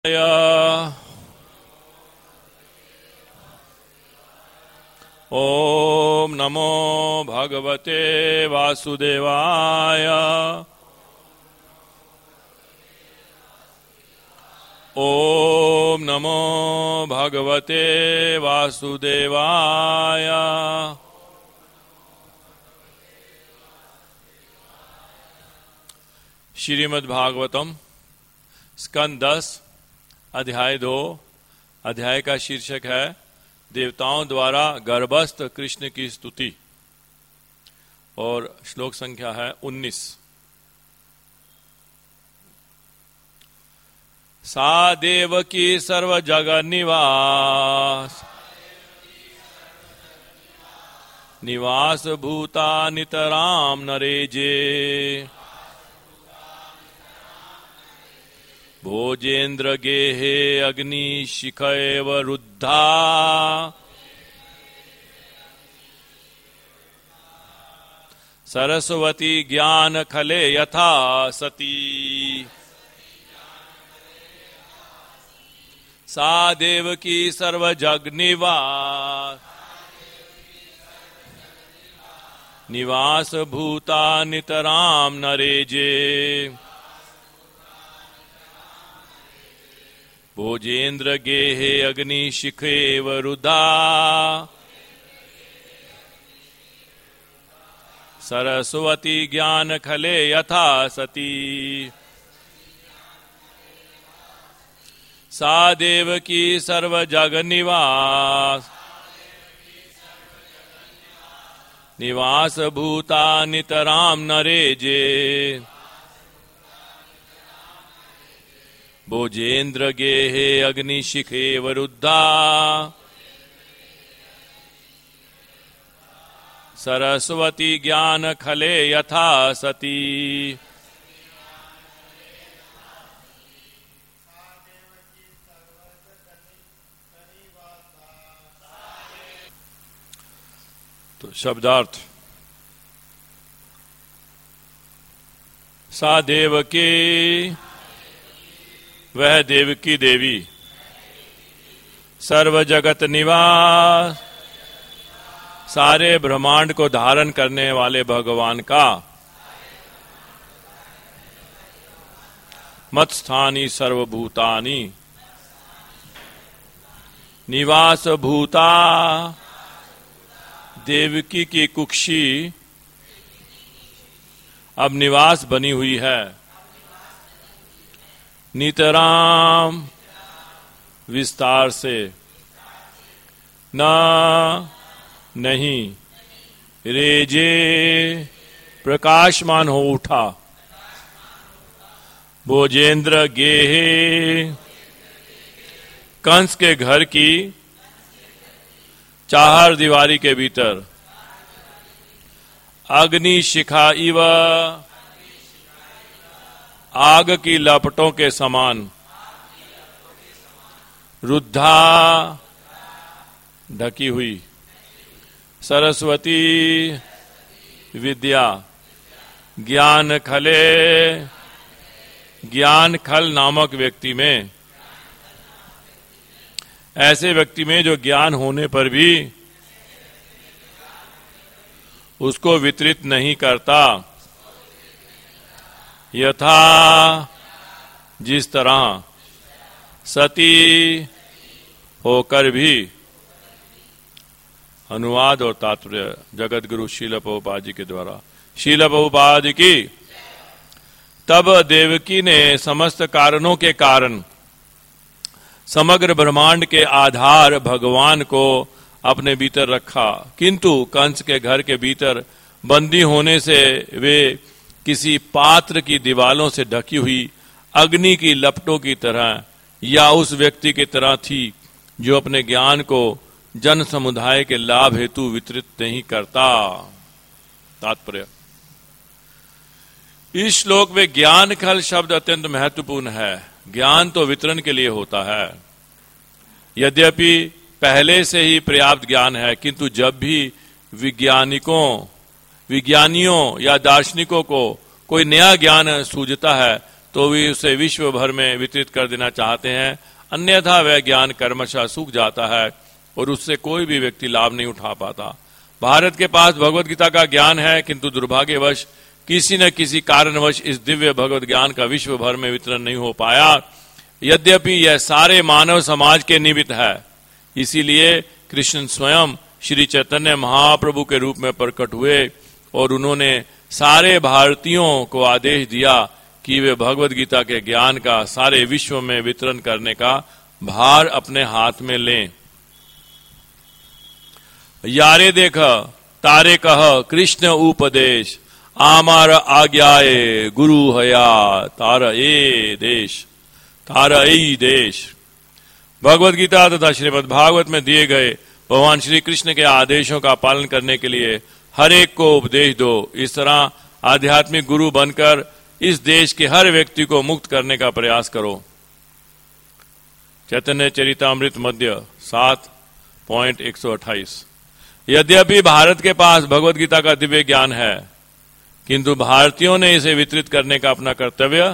ओम नमो भगवते वासुदेवाय। ओम नमो भगवते वासुदेवाय। श्रीमद्भागवतम स्कंद 10 अध्याय 2। अध्याय का शीर्षक है देवताओं द्वारा गर्भस्थ कृष्ण की स्तुति और श्लोक संख्या है 19। सा देवकी सर्व जगत निवास निवास भूता नितराम नरेजे भोजेन्द्र गेहे अग्नि शिखैव रुद्धा सरस्वती ज्ञान खले यथा सती सा देवकी सर्व जग निवास निवास भूता नितराम नरेजे भोजेन्द्र गेहे अग्नि शिखेव रुद्धा सरस्वती ज्ञान खले यथा सती सा देवकी सर्व जग निवास निवास भूता नितराम नरेजे भोजेन्द्र गेहे अग्नि शिखेव रुद्धा सरस्वती ज्ञान खले यथा सती तो शब्दार्थ। सा देवकी वह देवकी देवी सर्व जगत निवास सारे ब्रह्मांड को धारण करने वाले भगवान का मत स्थानी सर्वभूतानि निवास भूता देवकी की कुक्षी अब निवास बनी हुई है। नितराम विस्तार से न नहीं रेजे प्रकाशमान हो उठा भोजेन्द्र गेहे कंस के घर की चार दीवारी के भीतर अग्नि शिखा इव आग की लपटों के समान रुद्धा ढकी हुई सरस्वती विद्या ज्ञान खले ज्ञान खल नामक व्यक्ति में ऐसे व्यक्ति में जो ज्ञान होने पर भी उसको वितरित नहीं करता यथा जिस तरह सती होकर भी। अनुवाद और तात्पर्य जगत गुरु शील प्रभुपाद जी के द्वारा। शील प्रभुपाद की तब देवकी ने समस्त कारणों के कारण समग्र ब्रह्मांड के आधार भगवान को अपने भीतर रखा, किंतु कंस के घर के भीतर बंदी होने से वे किसी पात्र की दीवालों से ढकी हुई अग्नि की लपटों की तरह या उस व्यक्ति की तरह थी जो अपने ज्ञान को जन समुदाय के लाभ हेतु वितरित नहीं करता। तात्पर्य। इस श्लोक में ज्ञान खल शब्द अत्यंत महत्वपूर्ण है। ज्ञान तो वितरण के लिए होता है, यद्यपि पहले से ही पर्याप्त ज्ञान है, किंतु जब भी विज्ञानियों या दार्शनिकों को कोई नया ज्ञान सूझता है तो भी उसे विश्व भर में वितरित कर देना चाहते हैं, अन्यथा वह ज्ञान कर्मशः सूख जाता है और उससे कोई भी व्यक्ति लाभ नहीं उठा पाता। भारत के पास भगवत गीता का ज्ञान है, किंतु दुर्भाग्यवश किसी न किसी कारणवश इस दिव्य भगवत ज्ञान का विश्व भर में वितरण नहीं हो पाया। यद्यपि यह सारे मानव समाज के निमित्त है, इसीलिए कृष्ण स्वयं श्री चैतन्य महाप्रभु के रूप में प्रकट हुए और उन्होंने सारे भारतीयों को आदेश दिया कि वे भगवत गीता के ज्ञान का सारे विश्व में वितरण करने का भार अपने हाथ में लें। यारे देख तारे कह कृष्ण उपदेश, आमार आज्ञाए गुरु हया तार ए देश, तार ए देश। भगवत गीता तथा श्रीमद् भागवत में दिए गए भगवान श्री कृष्ण के आदेशों का पालन करने के लिए हर एक को उपदेश दो। इस तरह आध्यात्मिक गुरु बनकर इस देश के हर व्यक्ति को मुक्त करने का प्रयास करो। चैतन्य चरितामृत मध्य 7.128। यद्यपि भारत के पास भगवत गीता का दिव्य ज्ञान है, किंतु भारतीयों ने इसे वितरित करने का अपना कर्तव्य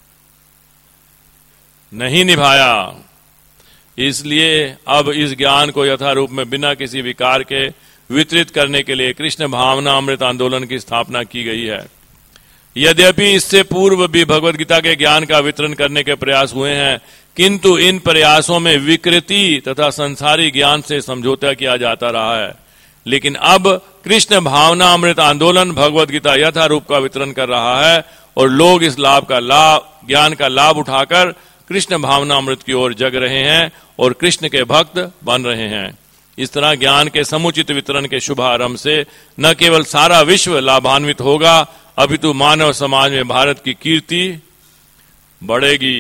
नहीं निभाया। इसलिए अब इस ज्ञान को यथारूप में बिना किसी विकार के वितरित करने के लिए कृष्ण भावना अमृत आंदोलन की स्थापना की गई है। यद्यपि इससे पूर्व भी भगवत गीता के ज्ञान का वितरण करने के प्रयास हुए हैं, किंतु इन प्रयासों में विकृति तथा संसारी ज्ञान से समझौता किया जाता रहा है। लेकिन अब कृष्ण भावना अमृत आंदोलन भगवत गीता यथारूप का वितरण कर रहा है और लोग इस ज्ञान का लाभ उठाकर कृष्ण भावना अमृत की ओर जग रहे हैं और कृष्ण के भक्त बन रहे हैं। इस तरह ज्ञान के समुचित वितरण के शुभारंभ से न केवल सारा विश्व लाभान्वित होगा, अपितु मानव समाज में भारत की कीर्ति बढ़ेगी।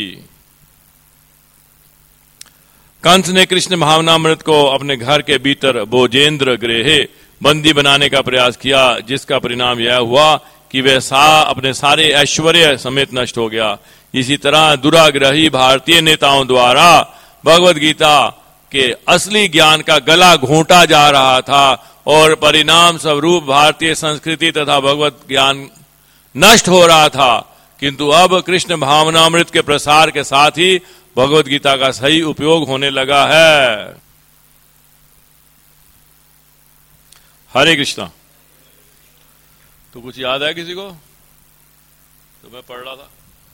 कंस ने कृष्ण भावनामृत को अपने घर के भीतर भोजेंद्र गृहे बंदी बनाने का प्रयास किया, जिसका परिणाम यह हुआ कि वह अपने सारे ऐश्वर्य समेत नष्ट हो गया। इसी तरह दुराग्रही भारतीय नेताओं द्वारा भगवत गीता के असली ज्ञान का गला घोंटा जा रहा था और परिणाम स्वरूप भारतीय संस्कृति तथा भगवत ज्ञान नष्ट हो रहा था। किंतु अब कृष्ण भावनामृत के प्रसार के साथ ही भगवत गीता का सही उपयोग होने लगा है। हरे कृष्णा। तो कुछ याद है किसी को? तो मैं पढ़ रहा था,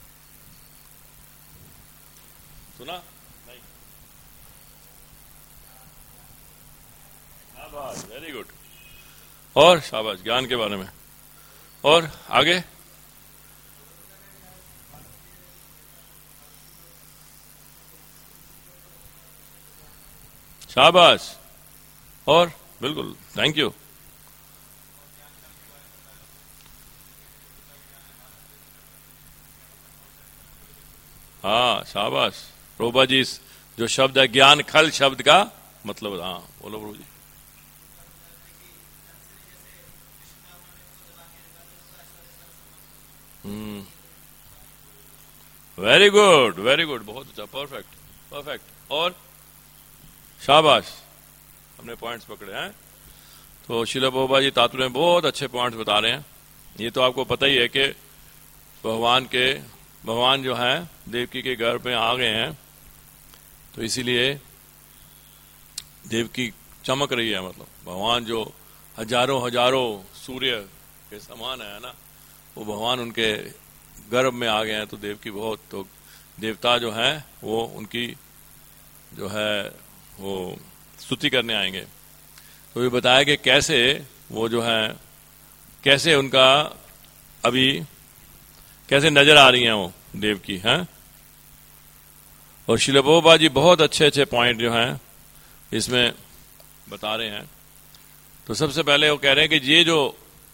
सुना नहीं? शाबाश, वेरी गुड। और शाबाश ज्ञान के बारे में। और आगे शाबाश। और बिल्कुल, थैंक यू। हाँ शाबाश प्रभुपा जी, जो शब्द है ज्ञान खल शब्द का मतलब, हाँ बोलो प्रभु जी। वेरी गुड, वेरी गुड, बहुत अच्छा, परफेक्ट परफेक्ट। और शाबाश, हमने पॉइंट्स पकड़े हैं। तो शिला प्रभुपा जी तातु में बहुत अच्छे पॉइंट्स बता रहे हैं। ये तो आपको पता ही है कि भगवान जो है देवकी के घर में आ गए हैं, तो इसीलिए देवकी चमक रही है। मतलब भगवान जो हजारों हजारों सूर्य के समान है ना, वो भगवान उनके गर्भ में आ गए हैं। तो देवकी बहुत, तो देवता जो है वो उनकी जो है वो स्तुति करने आएंगे। तो ये बताया कि कैसे वो जो है, कैसे उनका अभी कैसे नजर आ रही हैं वो देवकी हैं। और श्रील प्रभुपाद जी बहुत अच्छे अच्छे पॉइंट जो हैं इसमें बता रहे हैं। तो सबसे पहले वो कह रहे हैं कि ये जो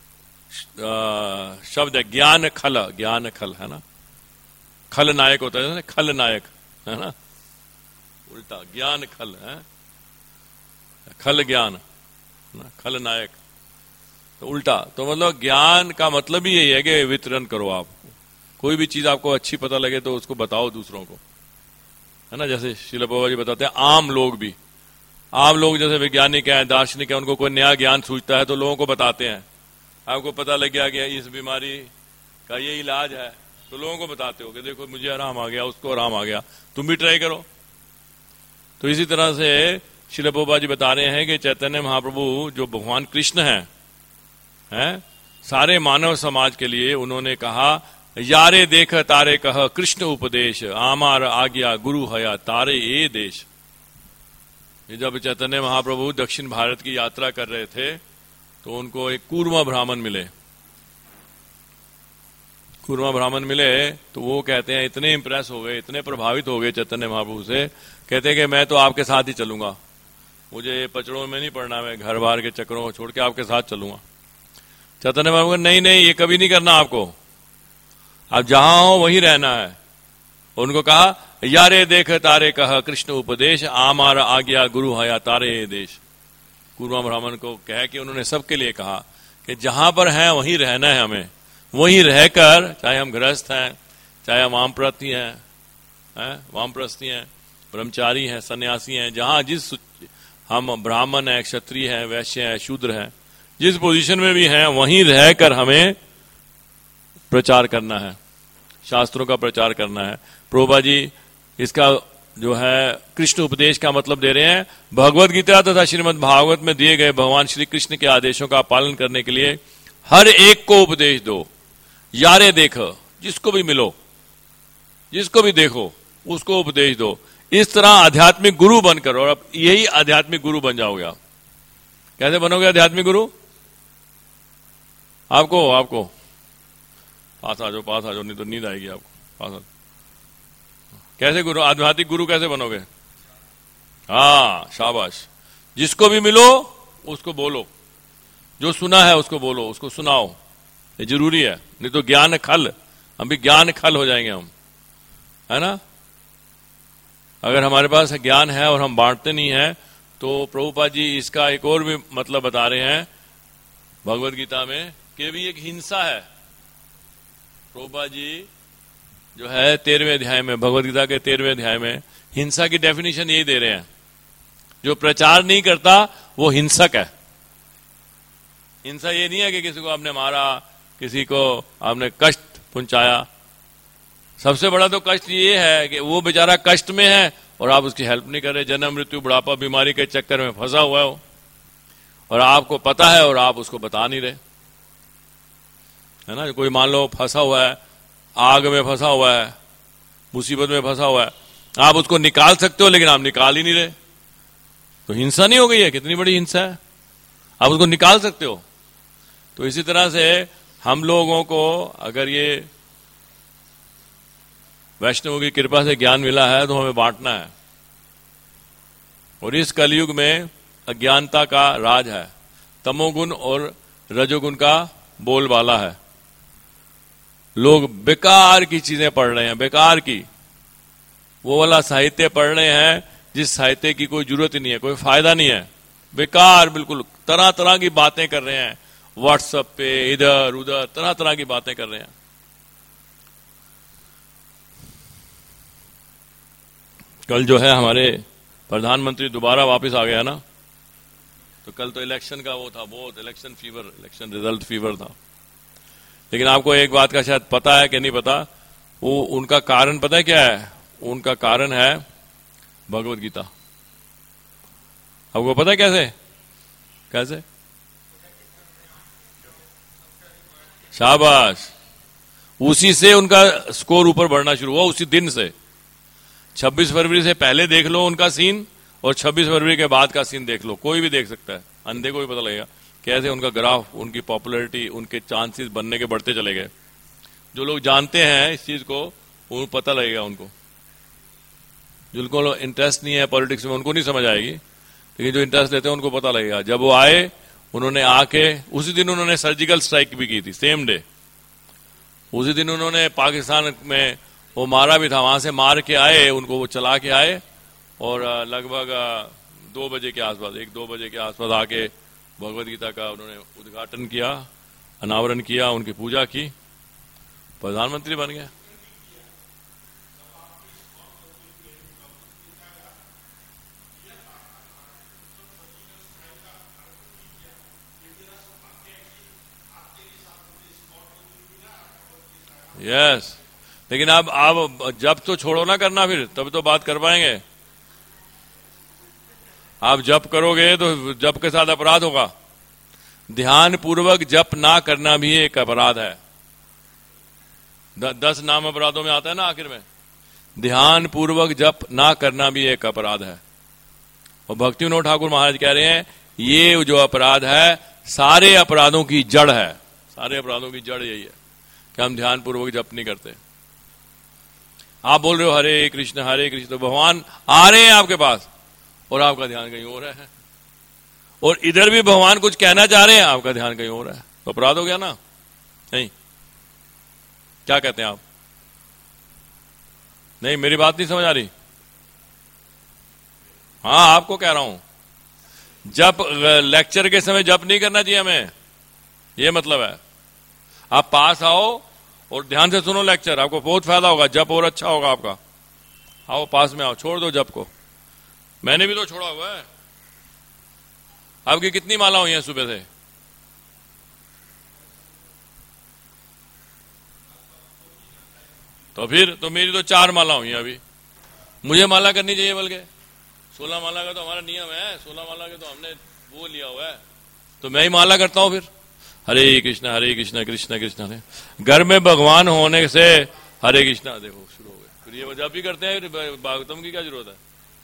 शब्द है ज्ञान खल है ना, खल नायक होता है, खल नायक है ना, उल्टा ज्ञान खल है, खल ज्ञान ना, खल नायक, तो उल्टा। तो मतलब ज्ञान का मतलब ही यही है कि वितरण करो। आप कोई भी चीज आपको अच्छी पता लगे तो उसको बताओ दूसरों को, है ना। जैसे श्रील प्रभुपाद जी बताते हैं, आम लोग जैसे वैज्ञानिक हैं, दार्शनिक हैं, उनको कोई नया ज्ञान सूझता है तो लोगों को बताते हैं। आपको पता लग गया कि इस बीमारी का ये इलाज है, तो लोगों को बताते हो कि देखो मुझे आराम आ गया, उसको आराम आ गया, तुम भी ट्राई करो। तो इसी तरह से श्रील प्रभुपाद जी बता रहे हैं कि चैतन्य महाप्रभु जो भगवान कृष्ण हैं, सारे मानव समाज के लिए उन्होंने कहा, यारे देख तारे कह कृष्ण उपदेश, आमार आज्ञा गुरु हया तारे ये देश। ये जब चैतन्य महाप्रभु दक्षिण भारत की यात्रा कर रहे थे तो उनको एक कूर्मा ब्राह्मण मिले। कूर्मा ब्राह्मण मिले तो वो कहते हैं इतने इंप्रेस हो गए, इतने प्रभावित हो गए चैतन्य महाप्रभु से, कहते हैं कि मैं तो आपके साथ ही चलूंगा, मुझे पचड़ों में नहीं पड़ना, मैं घर बार के चक्रों को छोड़ के आपके साथ चलूंगा। चैतन्य महाप्रभु नहीं नहीं, ये कभी नहीं करना आपको, आप जहां हो वहीं रहना है। उनको कहा, यारे देख तारे कह कृष्ण उपदेश, आमार आज्ञा गुरु हया तारे ये देश। कूर्मा ब्राह्मण को कह के उन्होंने सबके लिए कहा कि जहां पर हैं वहीं रहना है हमें, वहीं रहकर, चाहे हम गृहस्थ हैं, चाहे हम वामप्रस्थी हैं, ब्रह्मचारी हैं, सन्यासी हैं, जहां जिस हम ब्राह्मण हैं, क्षत्रिय हैं, वैश्य हैं, शूद्र हैं, जिस पोजीशन में भी हैं वहीं रहकर हमें प्रचार करना है, शास्त्रों का प्रचार करना है। प्रभुपाद जी इसका जो है कृष्ण उपदेश का मतलब दे रहे हैं, भगवत गीता तथा श्रीमद् भागवत में दिए गए भगवान श्री कृष्ण के आदेशों का पालन करने के लिए हर एक को उपदेश दो। यारे देखो, जिसको भी मिलो, जिसको भी देखो उसको उपदेश दो। इस तरह आध्यात्मिक गुरु बनकर, और अब यही आध्यात्मिक गुरु बन जाओगे आप। कैसे बनोगे आध्यात्मिक गुरु? आपको पास आ जाओ, नहीं तो नींद आएगी आपको। पास आ, कैसे गुरु, आध्यात्मिक गुरु कैसे बनोगे? हाँ, शाबाश। जिसको भी मिलो उसको बोलो, जो सुना है उसको बोलो, उसको सुनाओ, ये जरूरी है, नहीं तो ज्ञान खल, हम भी ज्ञान खल हो जाएंगे हम, है ना। अगर हमारे पास ज्ञान है और हम बांटते नहीं है, तो प्रभुपाद जी इसका एक और भी मतलब बता रहे हैं भगवत गीता में, कि भी एक हिंसा है। प्रभुपाद जी जो है 13वें अध्याय में, भगवत गीता के 13वें अध्याय में हिंसा की डेफिनेशन यही दे रहे हैं, जो प्रचार नहीं करता वो हिंसक है। हिंसा ये नहीं है कि किसी को आपने मारा, किसी को आपने कष्ट पहुंचाया। सबसे बड़ा तो कष्ट ये है कि वो बेचारा कष्ट में है और आप उसकी हेल्प नहीं कर रहे, जन्म मृत्यु बुढ़ापा बीमारी के चक्कर में फंसा हुआ हो, और आपको पता है और आप उसको बता नहीं रहे, है ना। कोई मान लो फंसा हुआ है, आग में फंसा हुआ है, मुसीबत में फंसा हुआ है, आप उसको निकाल सकते हो लेकिन आप निकाल ही नहीं रहे, तो हिंसा नहीं हो गई है? कितनी बड़ी हिंसा है, आप उसको निकाल सकते हो। तो इसी तरह से हम लोगों को अगर ये वैष्णवों की कृपा से ज्ञान मिला है तो हमें बांटना है। और इस कलयुग में अज्ञानता का राज है, तमोगुण और रजोगुण का बोलबाला है। लोग बेकार की चीजें पढ़ रहे हैं, बेकार की, वो वाला साहित्य पढ़ रहे हैं जिस साहित्य की कोई जरूरत ही नहीं है, कोई फायदा नहीं है, बेकार, बिल्कुल तरह तरह की बातें कर रहे हैं, व्हाट्सएप पे इधर उधर तरह तरह की बातें कर रहे हैं। कल जो है हमारे प्रधानमंत्री दोबारा वापस आ गया ना, तो कल तो इलेक्शन का वो था, बहुत election fever, election result fever था। लेकिन आपको एक बात का शायद पता है कि नहीं पता, वो उनका कारण पता है क्या है? उनका कारण है भगवत गीता। आपको पता है कैसे? कैसे? शाबाश, उसी से उनका स्कोर ऊपर बढ़ना शुरू हुआ, उसी दिन से। 26 फरवरी से पहले देख लो उनका सीन, और 26 फरवरी के बाद का सीन देख लो, कोई भी देख सकता है, अंधे को भी पता लगेगा कैसे उनका ग्राफ, उनकी पॉपुलैरिटी, उनके चांसेस बनने के बढ़ते चले गए। जो लोग जानते हैं इस चीज को, वो पता लगेगा उनको। जिनको इंटरेस्ट नहीं है पॉलिटिक्स में उनको नहीं समझ आएगी, लेकिन जो इंटरेस्ट लेते हैं उनको पता लगेगा। जब वो आए, उन्होंने आके उसी दिन उन्होंने सर्जिकल स्ट्राइक भी की थी, सेम डे। उसी दिन उन्होंने पाकिस्तान में वो मारा भी था, वहां से मार के आए, उनको वो चला के आए, और लगभग 2 बजे के आसपास, 1-2 बजे के आसपास आके भगवत गीता का उन्होंने उद्घाटन किया, अनावरण किया, उनकी पूजा की, प्रधानमंत्री बन गए। यस, लेकिन आप जप तो छोड़ो ना करना, फिर तब तो बात कर पाएंगे। आप जप करोगे तो जप के साथ अपराध होगा। ध्यान पूर्वक जप ना करना भी एक अपराध है। 10 नाम अपराधों में आता है ना आखिर में। ध्यान पूर्वक जप ना करना भी एक अपराध है। और भक्ति विनोद ठाकुर महाराज कह रहे हैं ये जो अपराध है सारे अपराधों की जड़ है। सारे अपराधों की जड़ यही है कि हम ध्यान पूर्वक जप नहीं करते। आप बोल रहे हो हरे कृष्ण, तो भगवान आ रहे हैं आपके पास और आपका ध्यान कहीं और है, और इधर भी भगवान कुछ कहना चाह रहे हैं, आपका ध्यान कहीं और है, तो अपराध हो गया ना? नहीं, क्या कहते हैं आप? नहीं, मेरी बात नहीं समझ आ रही? हाँ, आपको कह रहा हूं जब लेक्चर के समय जप नहीं करना चाहिए हमें, ये मतलब है। आप पास आओ और ध्यान से सुनो लेक्चर, आपको बहुत फायदा होगा, जप और अच्छा होगा आपका। आओ पास में आओ, छोड़ दो जप को। मैंने भी तो छोड़ा हुआ है। आपकी कितनी माला हुई है सुबह से? तो फिर तो मेरी तो 4 माला हुई है अभी। मुझे माला करनी चाहिए, बल्कि 16 माला का तो हमारा नियम है। 16 माला के तो हमने वो लिया हुआ है, तो मैं ही माला करता हूं फिर। हरे कृष्णा कृष्ण कृष्ण हरे। घर में भगवान होने से हरे कृष्णा देखो शुरू हो गए, फिर ये जब भी करते हैं भागवतम की क्या जरूरत है?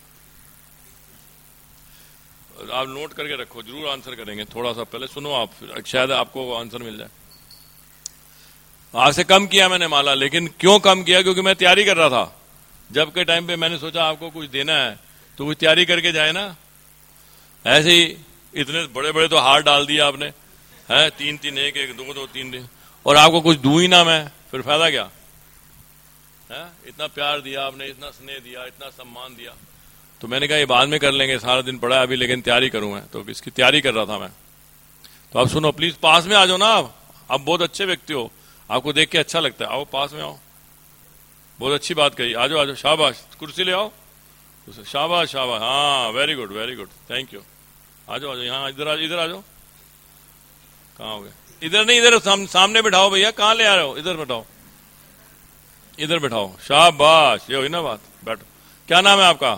आप नोट करके रखो, जरूर आंसर करेंगे। थोड़ा सा पहले सुनो आप, फिर शायद आपको आंसर मिल जाए। आज से कम किया मैंने माला, लेकिन क्यों कम किया? क्योंकि मैं तैयारी कर रहा था। जब के टाइम पे मैंने सोचा आपको कुछ देना है तो कुछ तैयारी करके जाए ना। ऐसे ही इतने बड़े बड़े तो हार डाल दिया आपने, है 3-3 1-1 2-2 3 और आपको कुछ दूं ही ना मैं, फिर फायदा क्या है? इतना प्यार दिया आपने, इतना स्नेह दिया, इतना सम्मान दिया, तो मैंने कहा ये बाद में कर लेंगे, सारा दिन पड़ा है अभी, लेकिन तैयारी करूं मैं। तो इसकी तैयारी कर रहा था मैं। तो आप सुनो प्लीज, पास में आ जाओ ना। आप बहुत अच्छे व्यक्ति हो, आपको देख के अच्छा लगता है। आओ पास में आओ, बहुत अच्छी बात कही। आ जाओ, शाबाश, कुर्सी ले आओ। शाबाश शाबाश, हाँ वेरी गुड थैंक यू। आ जाओ यहाँ, इधर आ जाओ। कहाँ हो गए? इधर नहीं, इधर सामने बैठाओ भैया, कहाँ ले आ रहे हो? इधर बैठाओ, इधर बैठाओ। शाबाश, ये हुई ना बात, बैठो। क्या नाम है आपका?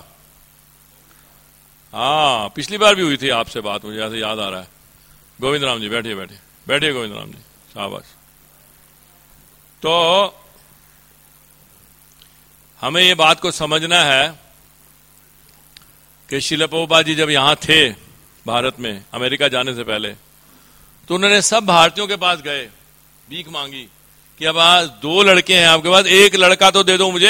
हाँ, पिछली बार भी हुई थी आपसे बात, मुझे ऐसे याद आ रहा है। गोविंद राम जी, बैठिए गोविंद राम जी, शाबाश। तो हमें ये बात को समझना है कि श्रील प्रभुपाद जी जब यहां थे भारत में, अमेरिका जाने से पहले, तो उन्होंने सब भारतीयों के पास गए, भीख मांगी कि अब आज 2 लड़के हैं आपके पास, एक लड़का तो दे दो मुझे,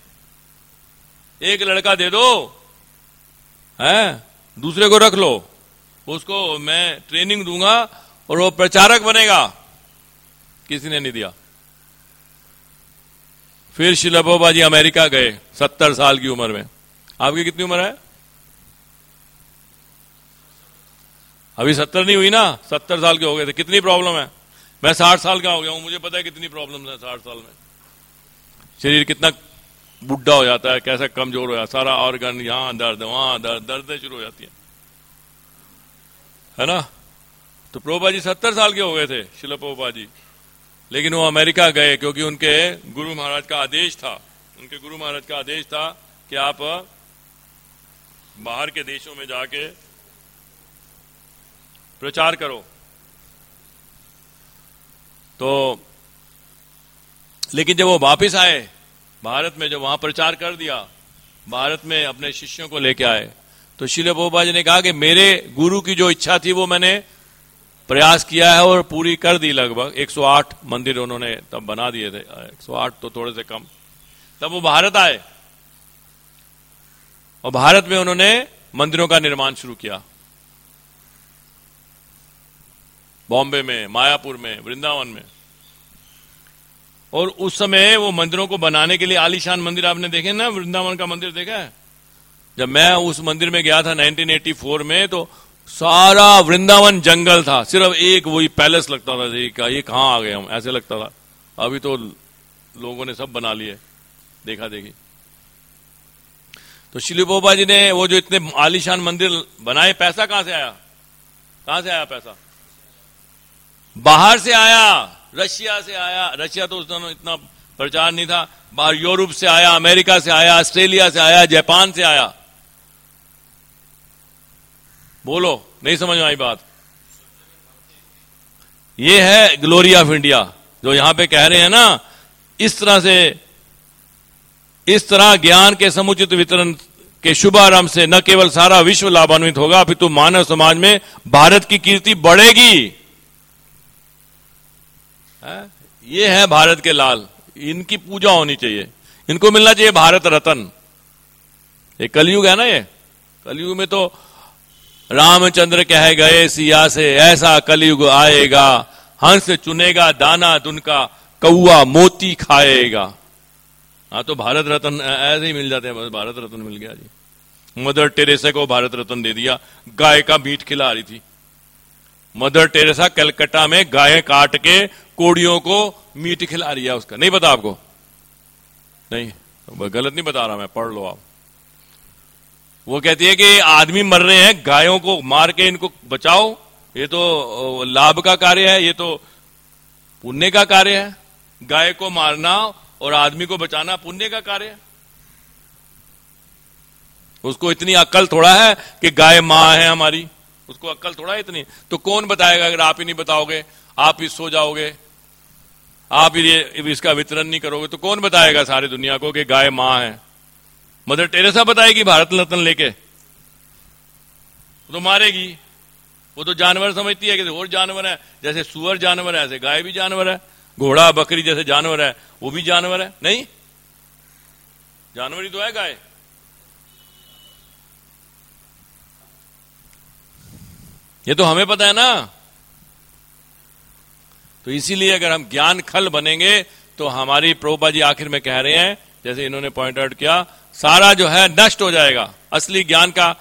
एक लड़का दे दो, है दूसरे को रख लो, उसको मैं ट्रेनिंग दूंगा और वो प्रचारक बनेगा। किसी ने नहीं दिया। फिर श्रील प्रभुपाद जी अमेरिका गए 70 साल की उम्र में। आपकी कितनी उम्र है? अभी 70 नहीं हुई ना, 70 साल के हो गए थे। कितनी प्रॉब्लम है? मैं 60 साल का हो गया हूं, मुझे पता है कितनी प्रॉब्लम है 60 साल में। शरीर कितना बुढ़ा हो जाता है, कैसा कमजोर हो जाता है, सारा ऑर्गन, यहां दर्द वहां दर्द, दर्दें शुरू हो जाती है ना। तो प्रभुपाद जी 70 साल के हो गए थे श्रील प्रभुपाद जी, लेकिन वो अमेरिका गए क्योंकि उनके गुरु महाराज का आदेश था। उनके गुरु महाराज का आदेश था कि आप बाहर के देशों में जाके प्रचार करो। तो लेकिन जब वो वापस आए भारत में, जब वहां प्रचार कर दिया, भारत में अपने शिष्यों को लेके आए, तो श्रील प्रभुपाद जी ने कहा कि मेरे गुरु की जो इच्छा थी वो मैंने प्रयास किया है और पूरी कर दी। लगभग 108 मंदिर उन्होंने तब बना दिए थे, 108 तो थोड़े से कम। तब वो भारत आए और भारत में उन्होंने मंदिरों का निर्माण शुरू किया, बॉम्बे में, मायापुर में, वृंदावन में। और उस समय वो मंदिरों को बनाने के लिए आलीशान मंदिर आपने देखे ना, वृंदावन का मंदिर देखा है? जब मैं उस मंदिर में गया था 1984 में, तो सारा वृंदावन जंगल था, सिर्फ एक वही पैलेस लगता था। ये कहां आ गए हम, ऐसे लगता था। अभी तो लोगों ने सब बना लिए, देखा देखी। तो श्रील प्रभुपाद जी ने वो जो इतने आलीशान मंदिर बनाए, पैसा कहां से आया? कहां से आया पैसा? बाहर से आया, रशिया से आया। रशिया तो उस दिन इतना प्रचार नहीं था। बाहर यूरोप से आया, अमेरिका से आया, ऑस्ट्रेलिया से आया, जापान से आया। बोलो, नहीं समझ में आई बात? ये है ग्लोरी ऑफ इंडिया जो यहां पे कह रहे हैं ना। इस तरह ज्ञान के समुचित वितरण के शुभारंभ से न केवल सारा विश्व लाभान्वित होगा, अपितु मानव समाज में भारत की कीर्ति बढ़ेगी। ये है भारत के लाल, इनकी पूजा होनी चाहिए, इनको मिलना चाहिए भारत रत्न। ये कलयुग है ना, ये कलयुग में तो रामचंद्र कह गए सिया से, ऐसा कलयुग आएगा, हंस चुनेगा दाना दुनका, कौआ मोती खाएगा। हाँ, तो भारत रत्न ऐसे ही मिल जाते हैं, बस भारत रत्न मिल गया जी। मदर टेरेसा को भारत रत्न दे दिया, गाय का मीट खिला रही थी। मदर टेरेसा कलकत्ता में गाय काट के कोड़ियों को मीट खिला रही है उसका। नहीं पता आपको? नहीं, गलत नहीं बता रहा मैं, पढ़ लो आप। वो कहती है कि आदमी मर रहे हैं, गायों को मार के इनको बचाओ, ये तो लाभ का कार्य है, ये तो पुण्य का कार्य है। गाय को मारना और आदमी को बचाना पुण्य का कार्य है। उसको इतनी अक्ल थोड़ा है कि गाय मां है हमारी, उसको अक्ल थोड़ा है इतनी। तो कौन बताएगा? अगर आप ही नहीं बताओगे, आप ही सो जाओगे, आप ही इसका वितरण नहीं करोगे, तो कौन बताएगा सारी दुनिया को कि गाय मां है? मदर टेरेसा बताएगी भारत रत्न लेके? तो मारेगी। वो तो जानवर समझती है कि और जानवर है, जैसे सुअर जानवर है ऐसे गाय भी जानवर है, घोड़ा बकरी जैसे जानवर है वो भी जानवर है। नहीं, जानवर ही तो है गाय। ये तो हमें पता है ना। तो इसीलिए अगर हम ज्ञान खल बनेंगे तो हमारी प्रभुपा जी आखिर में कह रहे हैं, जैसे इन्होंने पॉइंट आउट किया, सारा जो है नष्ट हो जाएगा असली ज्ञान का।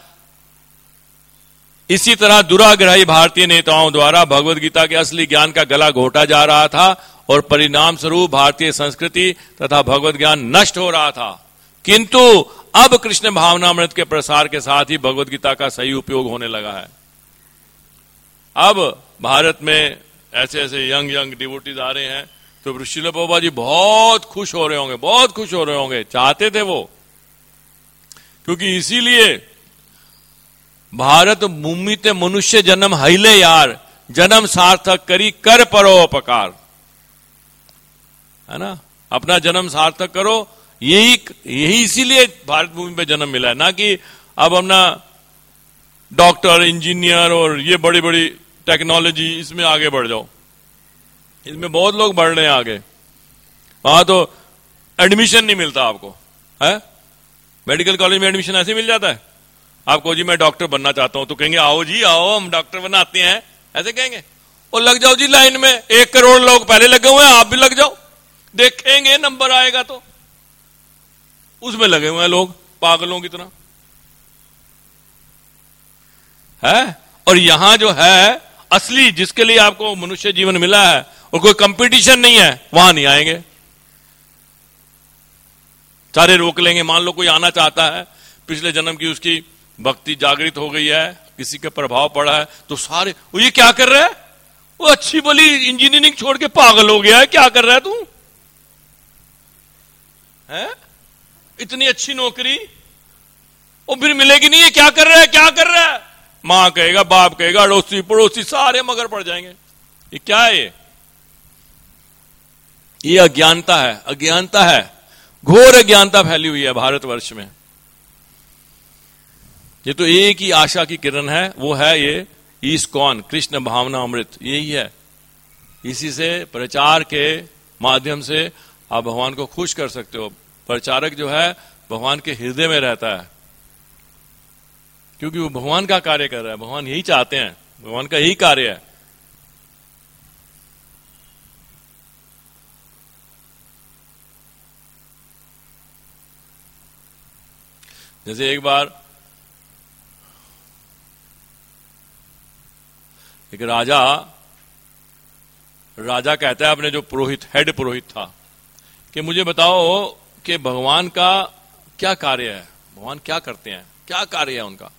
इसी तरह दुराग्रही भारतीय नेताओं द्वारा भगवद गीता के असली ज्ञान का गला घोटा जा रहा था और परिणाम स्वरूप भारतीय संस्कृति तथा भगवद ज्ञान नष्ट हो रहा था। किंतु अब कृष्ण भावनामृत के प्रसार के साथ ही भगवद गीता का सही उपयोग होने लगा है। अब भारत में ऐसे ऐसे यंग डिवोटीज आ रहे हैं, तो श्रील प्रभुपाद जी बहुत खुश हो रहे होंगे, बहुत खुश हो रहे होंगे। चाहते थे वो, क्योंकि इसीलिए भारत भूमि ते मनुष्य जन्म हिले यार, जन्म सार्थक करी कर परोपकार, है ना। अपना जन्म सार्थक करो, यही इसीलिए भारत भूमि पे जन्म मिला है, ना कि अब अपना डॉक्टर इंजीनियर और ये बड़ी बड़ी टेक्नोलॉजी इसमें आगे बढ़ जाओ। इसमें बहुत लोग बढ़ रहे हैं आगे, वहां तो एडमिशन नहीं मिलता आपको, है। मेडिकल कॉलेज में एडमिशन ऐसे मिल जाता है आपको, जी मैं डॉक्टर बनना चाहता हूं, तो कहेंगे आओ जी आओ, हम डॉक्टर बनाते हैं, ऐसे कहेंगे। और लग जाओ जी लाइन में, 1 करोड़ लोग पहले लगे हुए हैं, आप भी लग जाओ, देखेंगे नंबर आएगा तो। उसमें लगे हुए हैं लोग पागलों की तरह, है। और यहां जो है असली, जिसके लिए आपको मनुष्य जीवन मिला है और कोई कंपटीशन नहीं है, वहां नहीं आएंगे, सारे रोक लेंगे। मान लो कोई आना चाहता है, पिछले जन्म की उसकी भक्ति जागृत हो गई है, किसी का प्रभाव पड़ा है, तो सारे वो ये क्या कर रहा है, वो अच्छी भली इंजीनियरिंग छोड़ के पागल हो गया है, क्या कर रहा है तू, है इतनी अच्छी नौकरी, वो फिर मिलेगी नहीं, ये क्या कर रहा है, क्या कर रहा है। मां कहेगा, बाप कहेगा, अड़ोसी पड़ोसी सारे मगर पड़ जाएंगे। ये क्या है? ये अज्ञानता है, अज्ञानता है, घोर अज्ञानता फैली हुई है भारतवर्ष में। ये तो एक ही आशा की किरण है, वो है ये ईस्कॉन, कृष्ण भावना अमृत, यही है। इसी से प्रचार के माध्यम से आप भगवान को खुश कर सकते हो। प्रचारक जो है भगवान के हृदय में रहता है, क्योंकि वो भगवान का कार्य कर रहा है, भगवान यही चाहते हैं, भगवान का यही कार्य है। जैसे एक बार एक राजा कहता है अपने जो पुरोहित, हेड पुरोहित था, कि मुझे बताओ कि भगवान का क्या कार्य है, भगवान क्या करते हैं, क्या कार्य है उनका।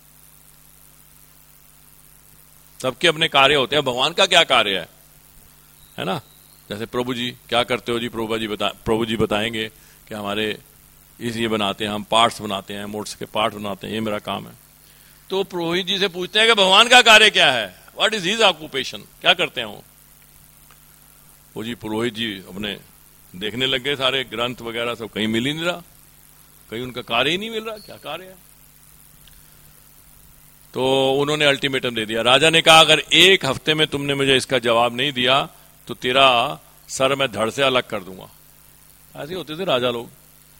सबके अपने कार्य होते हैं, भगवान का क्या कार्य है ना। जैसे प्रभु जी क्या करते हो जी, प्रभु जी बताएंगे कि हमारे ये बनाते हैं, हम पार्ट्स बनाते हैं, मोटर्स के पार्ट बनाते हैं, ये मेरा काम है। तो पुरोहित जी से पूछते हैं कि भगवान का कार्य क्या है, व्हाट इज हिज ऑक्यूपेशन, क्या करते हैं वो जी पुरोहित जी अपने देखने लग गए, सारे ग्रंथ वगैरह सब, कहीं मिल ही नहीं रहा, कहीं उनका कार्य ही नहीं मिल रहा, क्या कार्य है। तो उन्होंने अल्टीमेटम दे दिया। राजा ने कहा अगर एक हफ्ते में तुमने मुझे इसका जवाब नहीं दिया तो तेरा सर मैं धड़ से अलग कर दूंगा। ऐसे होते थे राजा लोग।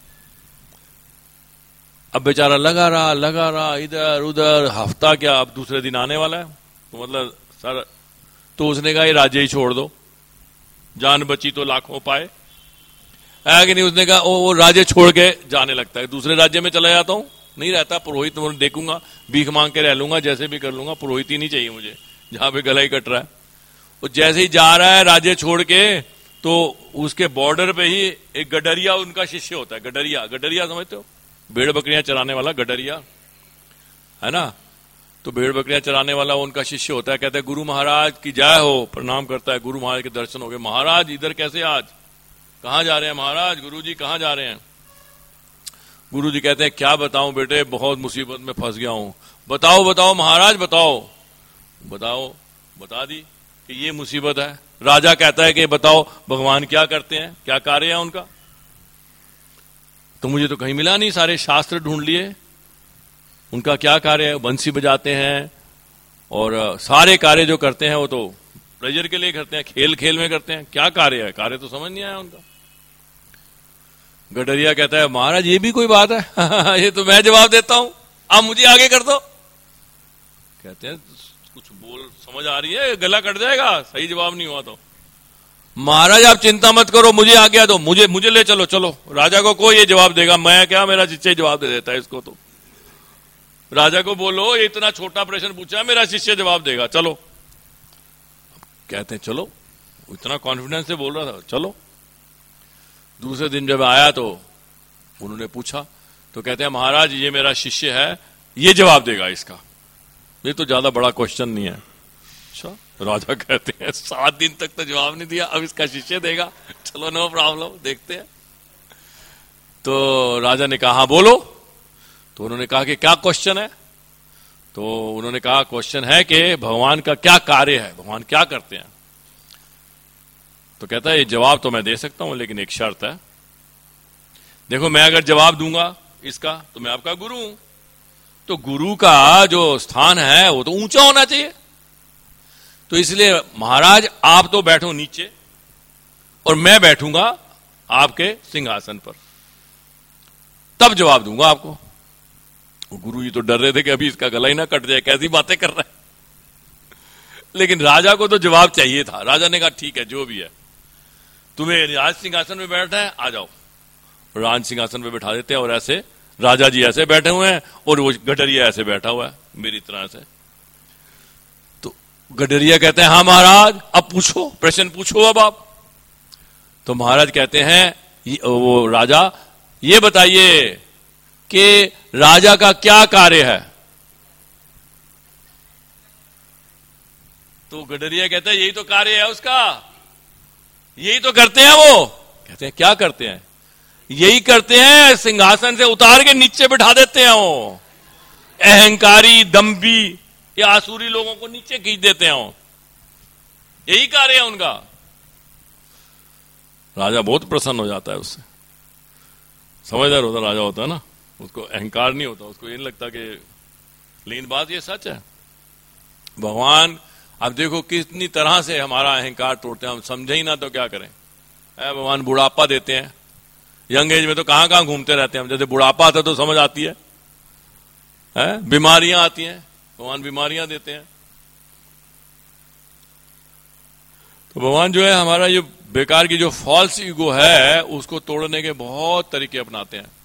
अब बेचारा लगा रहा इधर उधर, हफ्ता क्या, अब दूसरे दिन आने वाला है, तो मतलब सर, तो उसने कहा ये राज्य ही छोड़ दो, जान बची तो लाखों पाए, है कि नहीं। उसने कहा वो राज्य छोड़ के जाने लगता है, दूसरे राज्य में चला जाता हूं, नहीं रहता, पुरोहित देखूंगा, भीख मांग के रह लूंगा, जैसे भी कर लूंगा, पुरोहित ही नहीं चाहिए मुझे, जहां पे गला ही कट रहा है। वो जैसे ही जा रहा है राज्य छोड़ के, तो उसके बॉर्डर पे ही एक गडरिया उनका शिष्य होता है। गडरिया समझते हो, भेड़ बकरियां चराने वाला गडरिया है ना। तो भेड़ बकरियां चराने वाला उनका शिष्य होता है। कहता है गुरु महाराज की जय हो, प्रणाम करता है, गुरु महाराज के दर्शन हो गए। महाराज इधर कैसे, आज कहां जा रहे हैं महाराज, गुरु जी कहां जा रहे हैं। गुरु जी कहते हैं क्या बताऊं बेटे, बहुत मुसीबत में फंस गया हूं। बताओ महाराज, बताओ। बता दी कि ये मुसीबत है। राजा कहता है कि बताओ भगवान क्या करते हैं, क्या कार्य है उनका। तो मुझे तो कहीं मिला नहीं, सारे शास्त्र ढूंढ लिए, उनका क्या कार्य है। बंसी बजाते हैं और सारे कार्य जो करते हैं वो तो प्लेजर के लिए करते हैं, खेल खेल में करते हैं, क्या कार्य है, कार्य तो समझ नहीं आया उनका। गडरिया कहता है महाराज ये भी कोई बात है ये तो मैं जवाब देता हूं, आप मुझे आगे कर दो। कहते हैं कुछ बोल समझ आ रही है, गला कट जाएगा सही जवाब नहीं हुआ तो। महाराज आप चिंता मत करो, मुझे आज्ञा दो, मुझे ले चलो। राजा को कोई ये जवाब देगा, मैं क्या, मेरा शिष्य जवाब दे देता है इसको। तो राजा को बोलो ये इतना छोटा प्रश्न पूछा है, मेरा शिष्य जवाब देगा, चलो। कहते हैं चलो, इतना कॉन्फिडेंस से बोल रहा था, चलो। दूसरे दिन जब आया तो उन्होंने पूछा, तो कहते हैं महाराज ये मेरा शिष्य है, ये जवाब देगा इसका, ये तो ज्यादा बड़ा क्वेश्चन नहीं है। अच्छा, राजा कहते हैं 7 दिन तक तो जवाब नहीं दिया, अब इसका शिष्य देगा, चलो नो प्रॉब्लम, देखते हैं। तो राजा ने कहा हाँ बोलो। तो उन्होंने कहा कि क्या क्वेश्चन है। तो उन्होंने कहा क्वेश्चन है कि भगवान का क्या कार्य है, भगवान क्या करते हैं। तो कहता है ये जवाब तो मैं दे सकता हूं, लेकिन एक शर्त है। देखो मैं अगर जवाब दूंगा इसका तो मैं आपका गुरु हूं, तो गुरु का जो स्थान है वो तो ऊंचा होना चाहिए। तो इसलिए महाराज आप तो बैठो नीचे और मैं बैठूंगा आपके सिंहासन पर, तब जवाब दूंगा आपको। गुरु जी तो डर रहे थे कि अभी इसका गला ही ना कट जाए, कैसी बातें कर रहा है। लेकिन राजा को तो जवाब चाहिए था। राजा ने कहा ठीक है जो भी है, तुम्हें राज सिंहासन में बैठना है, आ जाओ। राज सिंहासन में बैठा देते हैं और ऐसे राजा जी ऐसे बैठे हुए हैं और वो गडरिया ऐसे बैठा हुआ है मेरी तरह से। तो गडरिया कहते हैं हाँ महाराज अब पूछो, प्रश्न पूछो अब आप। तो महाराज कहते हैं वो राजा ये बताइए कि राजा का क्या कार्य है। तो गडरिया कहता है यही तो कार्य है उसका, यही तो करते हैं वो। कहते हैं क्या करते हैं। यही करते हैं, सिंहासन से उतार के नीचे बिठा देते हैं वो। अहंकारी दम्भी या आसुरी लोगों को नीचे खींच देते हैं वो, यही कार्य है उनका। राजा बहुत प्रसन्न हो जाता है उससे, समझदार होता राजा होता है ना, उसको अहंकार नहीं होता, उसको ये नहीं लगता कि, लेकिन बात ये सच है। भगवान अब देखो कितनी तरह से हमारा अहंकार तोड़ते हैं, हम समझे ही ना तो क्या करें। भगवान बुढ़ापा देते हैं, यंग एज में तो कहां कहां घूमते रहते हैं हम। जैसे बुढ़ापा आता तो समझ आती है, बीमारियां आती हैं, भगवान बीमारियां देते हैं। तो भगवान जो है हमारा ये बेकार की जो फॉल्स ईगो है उसको तोड़ने के बहुत तरीके अपनाते हैं।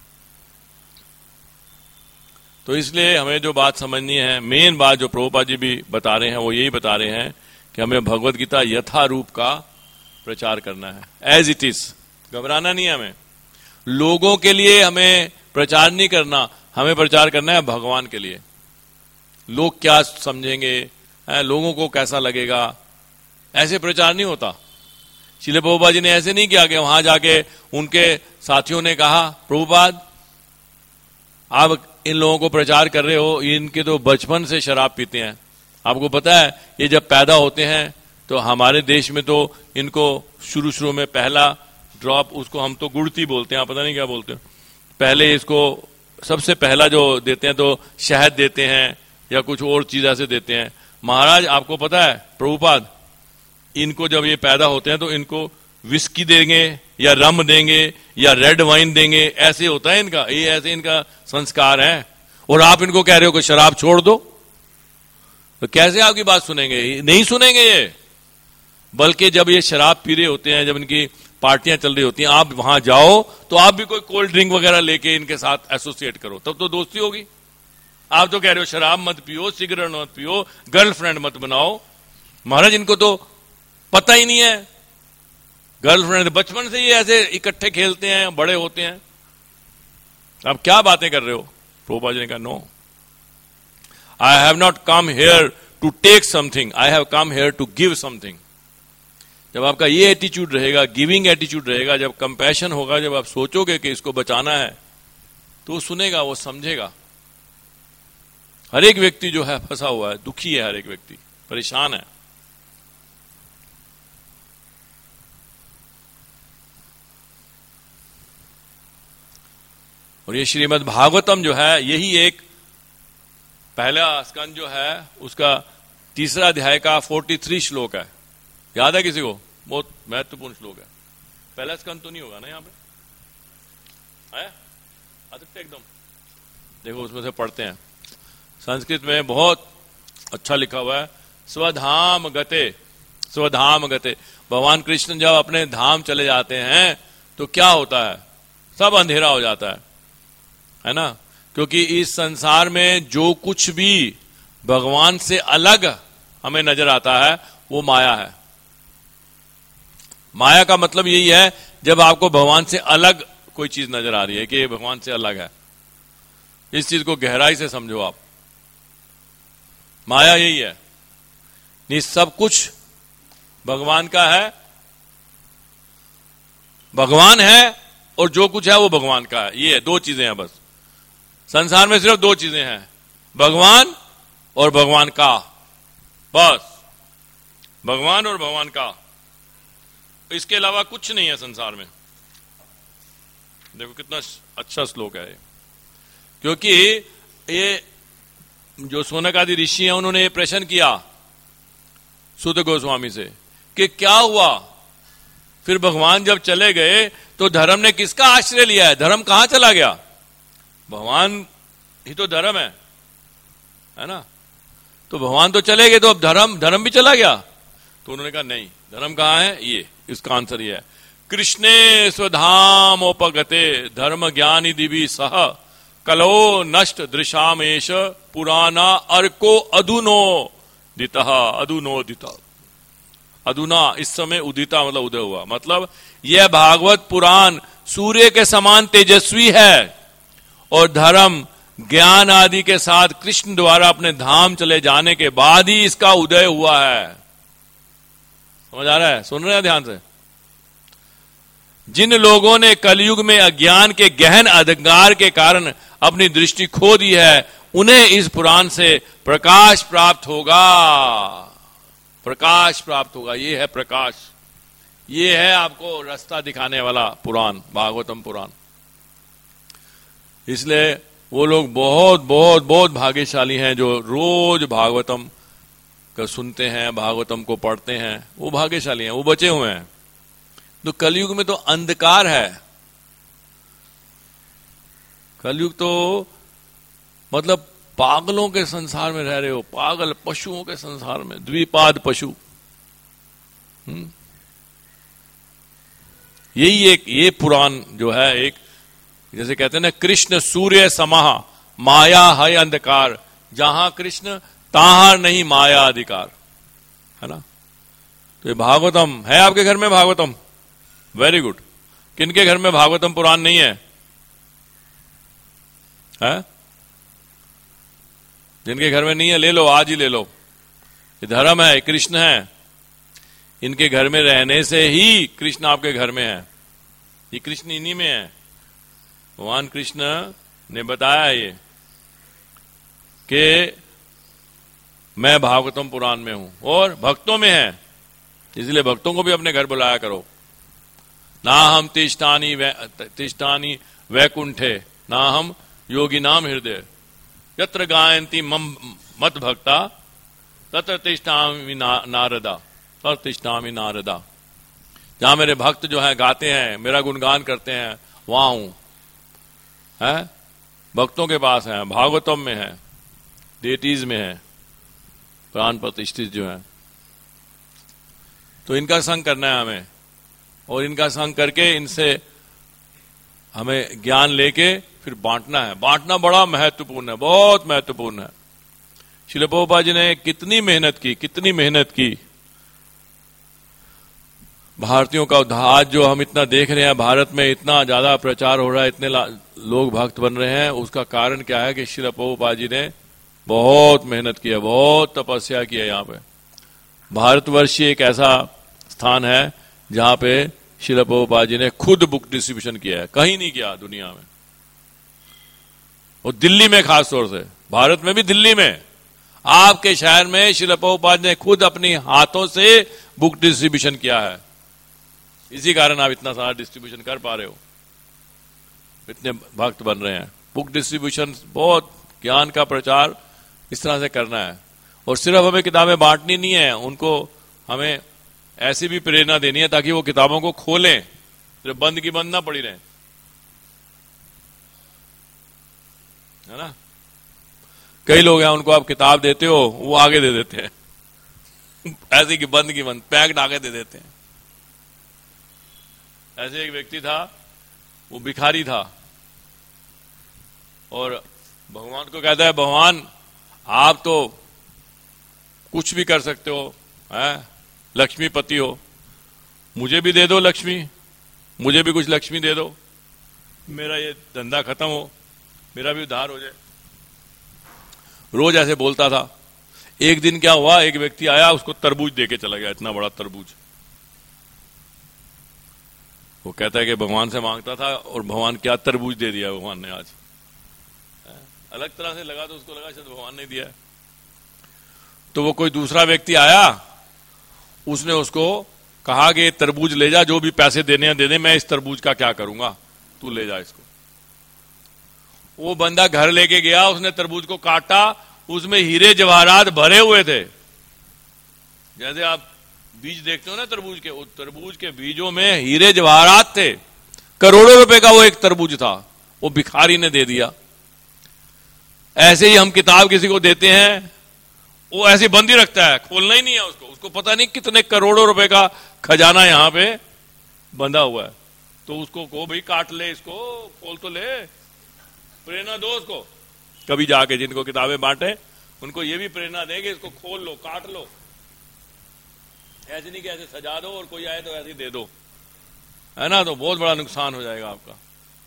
तो इसलिए हमें जो बात समझनी है, मेन बात जो प्रभुपाद जी भी बता रहे हैं वो यही बता रहे हैं कि हमें भगवत गीता यथा रूप का प्रचार करना है, एज इट इज। घबराना नहीं है हमें, लोगों के लिए हमें प्रचार नहीं करना, हमें प्रचार करना है भगवान के लिए। लोग क्या समझेंगे, लोगों को कैसा लगेगा, ऐसे प्रचार नहीं होता। श्रील प्रभुपाद जी ने ऐसे नहीं किया कि वहां जाके उनके साथियों ने कहा प्रभुपाद आप इन लोगों को प्रचार कर रहे हो, इनके तो बचपन से शराब पीते हैं, आपको पता है ये जब पैदा होते हैं तो हमारे देश में तो इनको शुरू में पहला ड्रॉप, उसको हम तो गुड़ती बोलते हैं, आप पता नहीं क्या बोलते हैं, पहले इसको सबसे पहला जो देते हैं तो शहद देते हैं या कुछ और चीज ऐसे देते हैं। महाराज आपको पता है प्रभुपाद इनको जब ये पैदा होते हैं तो इनको विस्की देंगे या रम देंगे या रेड वाइन देंगे, ऐसे होता है इनका, ये ऐसे इनका संस्कार है। और आप इनको कह रहे हो कि शराब छोड़ दो, तो कैसे आपकी बात सुनेंगे? नहीं सुनेंगे ये। बल्कि जब ये शराब पी रहे होते हैं, जब इनकी पार्टियां चल रही होती हैं, आप वहां जाओ तो आप भी कोई कोल्ड ड्रिंक वगैरह लेके इनके साथ एसोसिएट करो, तब तो दोस्ती होगी। आप तो कह रहे हो शराब मत पियो, सिगरेट मत पियो, गर्लफ्रेंड मत बनाओ। महाराज इनको तो पता ही नहीं है, गर्लफ्रेंड बचपन से ही ऐसे इकट्ठे खेलते हैं, बड़े होते हैं, आप क्या बातें कर रहे हो? प्रभुपाद जी ने कहा no, I have not come here to take something, I have come here to give something. जब आपका ये एटीट्यूड रहेगा, गिविंग एटीट्यूड रहेगा, जब कंपैशन होगा, जब आप सोचोगे कि इसको बचाना है, तो वो सुनेगा, वो समझेगा। हर एक व्यक्ति जो है फंसा हुआ है, दुखी है, हर एक व्यक्ति परेशान है। और ये श्रीमद् भागवतम जो है, यही एक पहला स्कंद जो है उसका तीसरा अध्याय का 43 श्लोक है। याद है किसी को? बहुत महत्वपूर्ण श्लोक है। पहला स्कंद तो नहीं होगा ना यहाँ पे? है आदित्य एकदम देखो, उसमें से पढ़ते हैं। संस्कृत में बहुत अच्छा लिखा हुआ है, स्वधाम गते, स्वधाम गते। भगवान कृष्ण जब अपने धाम चले जाते हैं तो क्या होता है? सब अंधेरा हो जाता है ना? क्योंकि इस संसार में जो कुछ भी भगवान से अलग हमें नजर आता है वो माया है। माया का मतलब यही है जब आपको भगवान से अलग कोई चीज नजर आ रही है कि ये भगवान से अलग है। इस चीज को गहराई से समझो आप। माया यही है, नहीं सब कुछ भगवान का है, भगवान है और जो कुछ है वो भगवान का है। ये दो चीजें हैं बस संसार में, सिर्फ दो चीजें हैं, भगवान और भगवान का, बस भगवान और भगवान का। इसके अलावा कुछ नहीं है संसार में। देखो कितना अच्छा श्लोक है ये। क्योंकि ये जो सोनक आदि ऋषि हैं उन्होंने ये प्रश्न किया सुत गोस्वामी से कि क्या हुआ, फिर भगवान जब चले गए तो धर्म ने किसका आश्रय लिया है? धर्म कहां चला गया? भगवान ही तो धर्म है ना? तो भगवान तो चले गए तो अब धर्म भी चला गया? तो उन्होंने कहा नहीं, धर्म कहां है? ये इसका आंसर ये है, कृष्णे स्वधामोपगते धर्म ज्ञानी दिवी सह कलो नष्ट दृशामेश पुराना अर्को अधुनो दिता, अधुनो दिता। अधुना इस समय उदिता मतलब उदय हुआ, मतलब यह भागवत पुराण सूर्य के समान तेजस्वी है और धर्म ज्ञान आदि के साथ कृष्ण द्वारा अपने धाम चले जाने के बाद ही इसका उदय हुआ है। समझ आ रहा है? सुन रहे हैं ध्यान से? जिन लोगों ने कलयुग में अज्ञान के गहन अंधकार के कारण अपनी दृष्टि खो दी है, उन्हें इस पुराण से प्रकाश प्राप्त होगा। प्रकाश प्राप्त होगा, ये है प्रकाश, ये है आपको रास्ता दिखाने वाला पुराण, भागवतम पुराण। इसलिए वो लोग बहुत बहुत बहुत भाग्यशाली हैं जो रोज भागवतम का सुनते हैं, भागवतम को पढ़ते हैं, वो भाग्यशाली हैं, वो बचे हुए हैं। तो कलयुग में तो अंधकार है, कलयुग तो मतलब पागलों के संसार में रह रहे हो, पागल पशुओं के संसार में, द्विपाद पशु। यही एक ये पुराण जो है, एक जैसे कहते हैं ना, कृष्ण सूर्य समाह माया है अंधकार, जहां कृष्ण ताहार नहीं माया अधिकार, है ना? तो ये भागवतम है आपके घर में? Bhagavatam very good. किनके घर में भागवतम पुराण नहीं है? जिनके घर में नहीं है ले लो, आज ही ले लो। ये धर्म है, कृष्ण है, इनके घर में रहने से ही कृष्ण आपके घर में है। ये कृष्ण इन्हीं में है। भगवान कृष्ण ने बताया ये कि मैं भागवतम पुराण में हूं और भक्तों में है, इसलिए भक्तों को भी अपने घर बुलाया करो। ना हम तिष्ठानी वैकुंठे ना हम योगी नाम हृदय यत्र गायंती मत भक्ता तत्र तिष्ठामि नारदा तत्र तिष्ठामि नारदा। जहां मेरे भक्त जो है गाते हैं, मेरा गुणगान करते हैं, वहां हूं। है भक्तों के पास है, भागवतम में है, डेटीज में है, प्राण प्रतिष्ठित जो है। तो इनका संग करना है हमें, और इनका संग करके इनसे हमें ज्ञान लेके फिर बांटना है। बांटना बड़ा महत्वपूर्ण है, बहुत महत्वपूर्ण है। श्रील प्रभुपाद जी ने कितनी मेहनत की भारतीयों का उद्धार। आज जो हम इतना देख रहे हैं, भारत में इतना ज्यादा प्रचार हो रहा है, इतने लोग भक्त बन रहे हैं, उसका कारण क्या है कि श्रील प्रभुपाद जी ने बहुत मेहनत की है, बहुत तपस्या की है। यहाँ पे भारतवर्ष एक ऐसा स्थान है जहां पे श्रील प्रभुपाद जी ने खुद बुक डिस्ट्रीब्यूशन किया है, कहीं नहीं किया दुनिया में। और दिल्ली में खास तौर से, भारत में भी दिल्ली में, आपके शहर में श्रील प्रभुपाद ने खुद अपनी हाथों से बुक डिस्ट्रीब्यूशन किया है। इसी कारण आप इतना सारा डिस्ट्रीब्यूशन कर पा रहे हो, इतने भक्त बन रहे हैं। बुक डिस्ट्रीब्यूशन, बहुत ज्ञान का प्रचार इस तरह से करना है। और सिर्फ हमें किताबें बांटनी नहीं है, उनको हमें ऐसी भी प्रेरणा देनी है ताकि वो किताबों को खोलें, सिर्फ बंद की बंद ना पड़ी रहे, है ना। कई लोग हैं, उनको आप किताब देते हो, वो आगे दे देते हैं ऐसे कि बंद की बंद पैक्ड आगे दे देते हैं। ऐसे एक व्यक्ति था, वो भिखारी था, और भगवान को कहता है, भगवान आप तो कुछ भी कर सकते हो, है लक्ष्मीपति हो, मुझे भी दे दो लक्ष्मी, मुझे भी कुछ लक्ष्मी दे दो, मेरा ये धंधा खत्म हो, मेरा भी उद्धार हो जाए। रोज ऐसे बोलता था। एक दिन क्या हुआ, एक व्यक्ति आया, उसको तरबूज देके चला गया, इतना बड़ा तरबूज। वो कहता है कि भगवान से मांगता था और भगवान क्या तरबूज दे दिया भगवान ने आज। अलग तरह से लगा तो उसको लगा शायद भगवान ने दिया। तो वो कोई दूसरा व्यक्ति आया, उसने उसको कहा कि तरबूज ले जा, जो भी पैसे देने हैं दे दे, मैं इस तरबूज का क्या करूंगा, तू ले जा इसको। वो बंदा घर लेके गया, उसने तरबूज को काटा, उसमें हीरे जवाहरात भरे हुए थे। जैसे आप बीज देखते हो ना तरबूज के, उस तरबूज के बीजों में हीरे जवाहरात थे। करोड़ों रुपए का वो एक तरबूज था, वो भिखारी ने दे दिया। ऐसे ही हम किताब किसी को देते हैं, वो ऐसे बंद ही रखता है, खोलना ही नहीं है उसको। उसको पता नहीं कितने करोड़ों रुपए का खजाना यहां पे बंधा हुआ है। तो उसको को भाई काट ले, इसको खोल तो ले, प्रेरणा दो उसको। कभी जाके जिनको किताबें बांटे उनको ये भी प्रेरणा देंगे, इसको खोल लो, काट लो। ऐसे नहीं कि ऐसे सजा दो और कोई आए तो ऐसे ही दे दो, है ना, तो बहुत बड़ा नुकसान हो जाएगा आपका।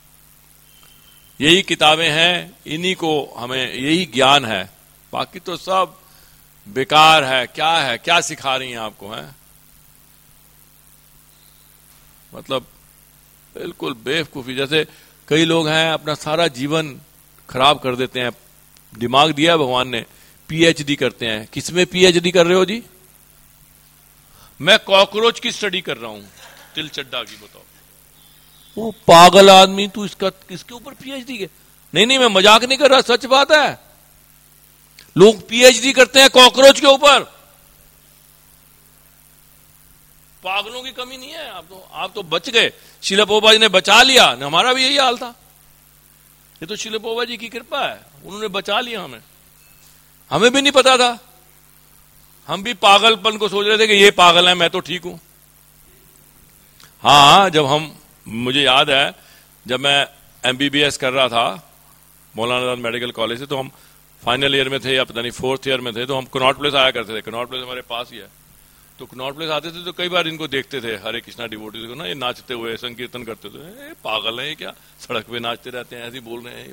यही किताबें हैं, इन्हीं को हमें, यही ज्ञान है, बाकी तो सब बेकार है। क्या सिखा रही हैं आपको, है मतलब बिल्कुल बेवकूफी। जैसे कई लोग हैं अपना सारा जीवन खराब कर देते हैं। दिमाग दिया है भगवान ने, पीएचडी करते हैं। किसमें पीएचडी कर रहे हो जी? मैं कॉकरोच की स्टडी कर रहा हूं, तिल चड्डा की। बताओ, वो पागल आदमी, तू इसका किसके ऊपर पीएचडी के? नहीं, मैं मजाक नहीं कर रहा, सच बात है। लोग पीएचडी करते हैं कॉकरोच के ऊपर। पागलों की कमी नहीं है। आप तो बच गए, श्रील प्रभुपाद जी ने बचा लिया। हमारा भी यही हाल था। ये तो श्रील प्रभुपाद जी की कृपा है, उन्होंने बचा लिया हमें भी नहीं पता था। हम भी पागलपन को सोच रहे थे कि ये पागल है, मैं तो ठीक हूं। हाँ, मुझे याद है जब मैं एमबीबीएस कर रहा था मौलाना मेडिकल कॉलेज से, तो हम फाइनल ईयर में थे या पता नहीं 4th ईयर में थे, तो हम कनॉट प्लेस आया करते थे। कनॉट प्लेस हमारे पास ही है। तो कनॉट प्लेस आते थे तो कई बार इनको देखते थे, हरे कृष्णा डिवोटीज को ना, ये नाचते हुए संकीर्तन करते थे। पागल है क्या, सड़क पे नाचते रहते हैं, ऐसे बोल रहे हैं।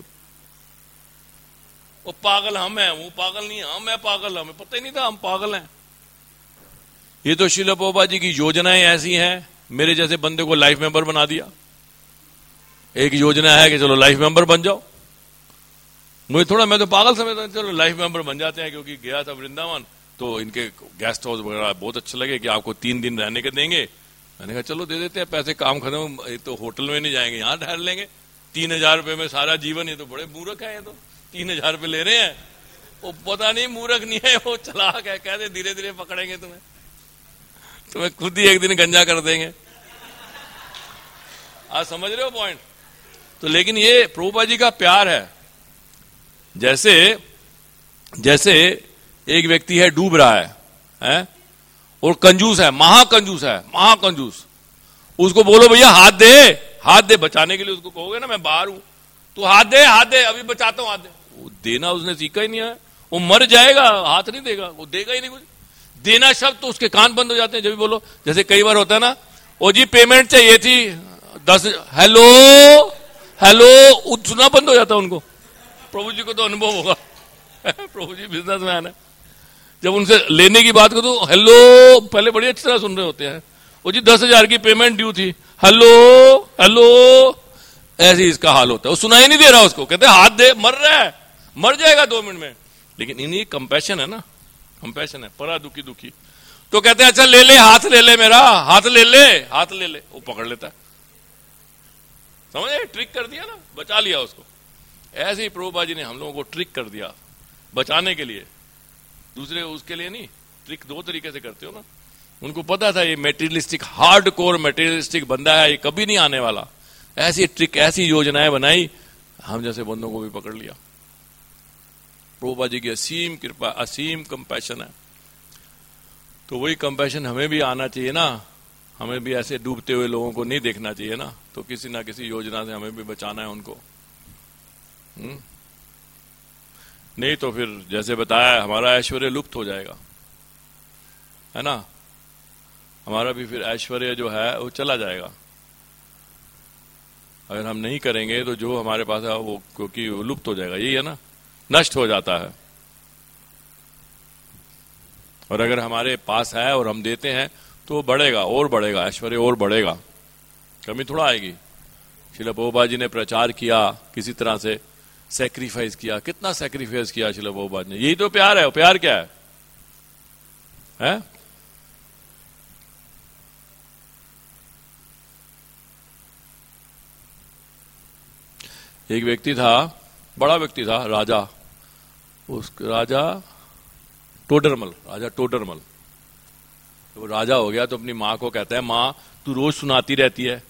वो पागल हम हैं, वो पागल नहीं है, हम है पागल। हमें पता ही नहीं था हम पागल हैं। ये तो श्रील प्रभुपाद जी की योजनाएं ऐसी हैं, मेरे जैसे बंदे को लाइफ मेंबर बना दिया। एक योजना है कि चलो लाइफ मेंबर बन जाओ। मुझे थोड़ा, मैं तो पागल समझता हूं, चलो लाइफ मेंबर बन जाते हैं, क्योंकि गया था वृंदावन तो इनके गेस्ट हाउस वगैरह बहुत अच्छे लगे कि आपको 3 दिन रहने के देंगे। मैंने कहा चलो दे देते हैं पैसे, काम खत्म, तो होटल में नहीं जाएंगे, यहां ठहर लेंगे। 3000 रुपए में सारा जीवन। ये तो बड़े मूर्ख है, ये तो 3000 रुपए ले रहे हैं। वो पता नहीं मूर्ख नहीं है, वो चालाक है, कहते धीरे धीरे पकड़ेंगे तुम्हें खुद ही एक दिन गंजा कर देंगे। आप समझ रहे हो पॉइंट? तो लेकिन ये प्रभुपाद जी का प्यार है। जैसे एक व्यक्ति है, डूब रहा है और कंजूस है, महाकंजूस। उसको बोलो भैया हाथ दे बचाने के लिए। उसको कहोगे ना मैं बाहर हूं, तो हाथ दे अभी बचाता हूं, हाथ दे। वो देना उसने सीखा ही नहीं है, वो मर जाएगा, हाथ नहीं देगा, वो देगा ही नहीं कुछ। देना शब्द तो उसके कान बंद हो जाते हैं जब भी बोलो। जैसे कई बार होता है ना, ओ जी पेमेंट चाहिए थी 10, हेलो सुना बंद हो जाता है उनको। प्रभु जी को तो अनुभव होगा प्रभु जी बिजनेसमैन है। जब उनसे लेने की बात करो तो हेलो पहले बड़ी अच्छी तरह सुन रहे होते हैं। वो जी 10,000 की पेमेंट ड्यू थी, हेलो ऐसे इसका हाल होता है। वो सुनाई नहीं दे रहा उसको, कहते हाथ दे, मर रहा है, मर जाएगा 2 मिनट में। लेकिन इन्हीं कंपैशन है ना, कंपैशन है, परा दुखी। तो कहते हैं अच्छा ले ले, हाथ ले ले, मेरा हाथ ले ले। वो पकड़ लेता है। समझे? ट्रिक कर दिया ना, बचा लिया उसको। ऐसे ही प्रभुपाद जी ने हम लोगों को ट्रिक कर दिया बचाने के लिए, दूसरे उसके लिए नहीं। ट्रिक 2 तरीके से करते हो ना। उनको पता था ये मेटीरियलिस्टिक, हार्डकोर मेटीरियलिस्टिक बंदा है, ये कभी नहीं आने वाला। ऐसी ट्रिक, ऐसी योजनाएं बनाई, हम जैसे बंदों को भी पकड़ लिया। प्रभुपाद जी की असीम कृपा, असीम कंपैशन है। तो वही कंपैशन हमें भी आना चाहिए ना। हमें भी ऐसे डूबते हुए लोगों को नहीं देखना चाहिए ना। तो किसी ना किसी योजना से हमें भी बचाना है उनको। नहीं तो फिर जैसे बताया, हमारा ऐश्वर्य लुप्त हो जाएगा, है ना। हमारा भी फिर ऐश्वर्य जो है वो चला जाएगा। अगर हम नहीं करेंगे तो जो हमारे पास है वो, क्योंकि वो लुप्त हो जाएगा, यही है ना, नष्ट हो जाता है। और अगर हमारे पास है और हम देते हैं तो बढ़ेगा, और बढ़ेगा, ऐश्वर्य और बढ़ेगा, कमी थोड़ा आएगी। श्रील प्रभुपाद जी ने प्रचार किया, किसी तरह से सैक्रिफाइस किया, कितना सैक्रिफाइस किया श्रील प्रभुपाद ने। यही तो प्यार है। प्यार क्या है? एक व्यक्ति था, बड़ा व्यक्ति था, राजा, उस राजा टोडरमल। तो वो राजा हो गया तो अपनी माँ को कहता है, माँ तू रोज सुनाती रहती है,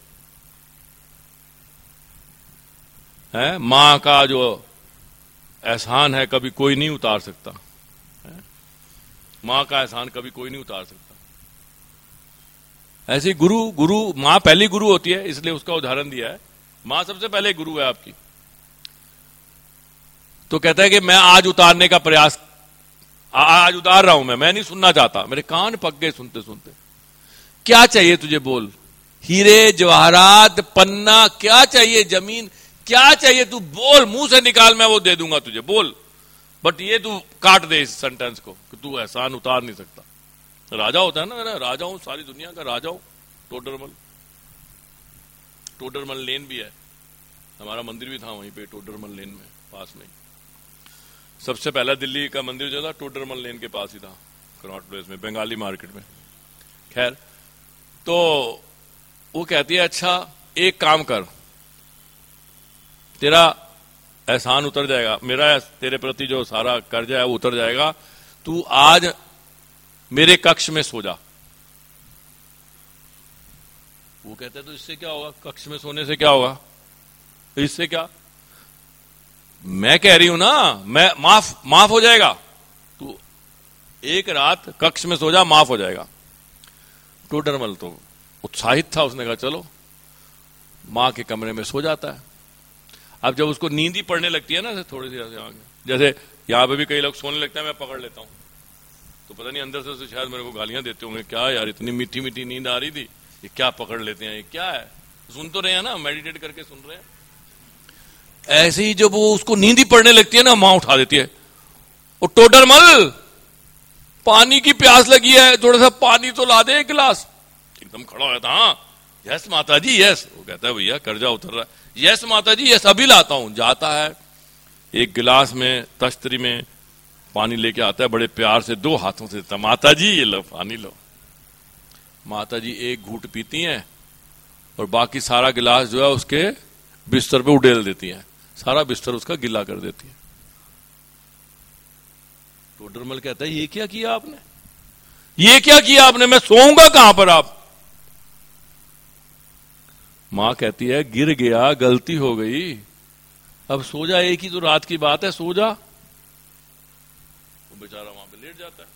माँ का जो एहसान है कभी कोई नहीं उतार सकता, माँ का एहसान कभी कोई नहीं उतार सकता। ऐसे गुरु माँ पहली गुरु होती है, इसलिए उसका उदाहरण दिया है। माँ सबसे पहले गुरु है आपकी। तो कहता है कि मैं आज उतारने का प्रयास, आज उतार रहा हूं, मैं नहीं सुनना चाहता, मेरे कान पक गए सुनते सुनते। क्या चाहिए तुझे बोल, हीरे जवाहरात पन्ना, क्या चाहिए, जमीन क्या चाहिए, तू बोल, मुंह से निकाल, मैं वो दे दूंगा तुझे, बोल। बट ये तू काट दे इस सेंटेंस को कि तू एहसान उतार नहीं सकता। राजा होता है ना, मैं राजा हूं, सारी दुनिया का राजा हूं। टोडरमल लेन भी है, हमारा मंदिर भी था वहीं पे टोडरमल लेन में, पास में। सबसे पहला दिल्ली का मंदिर जो था टोडरमल लेन के पास ही था, कनॉट प्लेस में, बंगाली मार्केट में। खैर, तो वो कहती है अच्छा एक काम कर, तेरा एहसान उतर जाएगा, मेरा तेरे प्रति जो सारा कर्जा है वो उतर जाएगा, तू आज मेरे कक्ष में सो जा। वो कहते हैं तो इससे क्या होगा, कक्ष में सोने से क्या होगा, इससे क्या, मैं कह रही हूं ना, मैं माफ हो जाएगा, तू एक रात कक्ष में सो जा, माफ हो जाएगा। टोडरमल तो उत्साहित था, उसने कहा चलो, मां के कमरे में सो जाता है। अब जब उसको नींद ही पड़ने लगती है ना, थोड़ी सी आगे, जैसे यहां पे भी कई लोग सोने लगते हैं, मैं पकड़ लेता हूं, तो पता नहीं अंदर से शायद मेरे को गालियां देते होंगे, क्या यार इतनी मीठी मीठी नींद आ रही थी, ये क्या पकड़ लेते हैं, ये क्या है, सुन तो रहे हैं ना, मेडिटेट करके सुन रहे हैं। ऐसे ही जब वो उसको नींद ही पड़ने लगती है ना, मां उठा देती है, वो टोडरमल पानी की प्यास लगी है, थोड़ा सा पानी तो ला दे एक गिलास। एकदम खड़ा हो था, हाँ यस माता जी यस। वो कहता है भैया कर्जा उतर रहा है। यस माता जी यस, अभी लाता हूं। जाता है, एक गिलास में तश्तरी में पानी लेके आता है, बड़े प्यार से 2 हाथों से देता, माता जी ये लो पानी लो। माता जी एक घूंट पीती हैं और बाकी सारा गिलास जो है उसके बिस्तर पे उड़ेल देती हैं, सारा बिस्तर उसका गिला कर देती है। टोडरमल कहता है ये क्या किया आपने, ये क्या किया आपने, मैं सोऊंगा कहां पर आप। मां कहती है गिर गया, गलती हो गई, अब सो जा, एक ही तो रात की बात है, सो जा। वो बेचारा वहां पे लेट जाता है।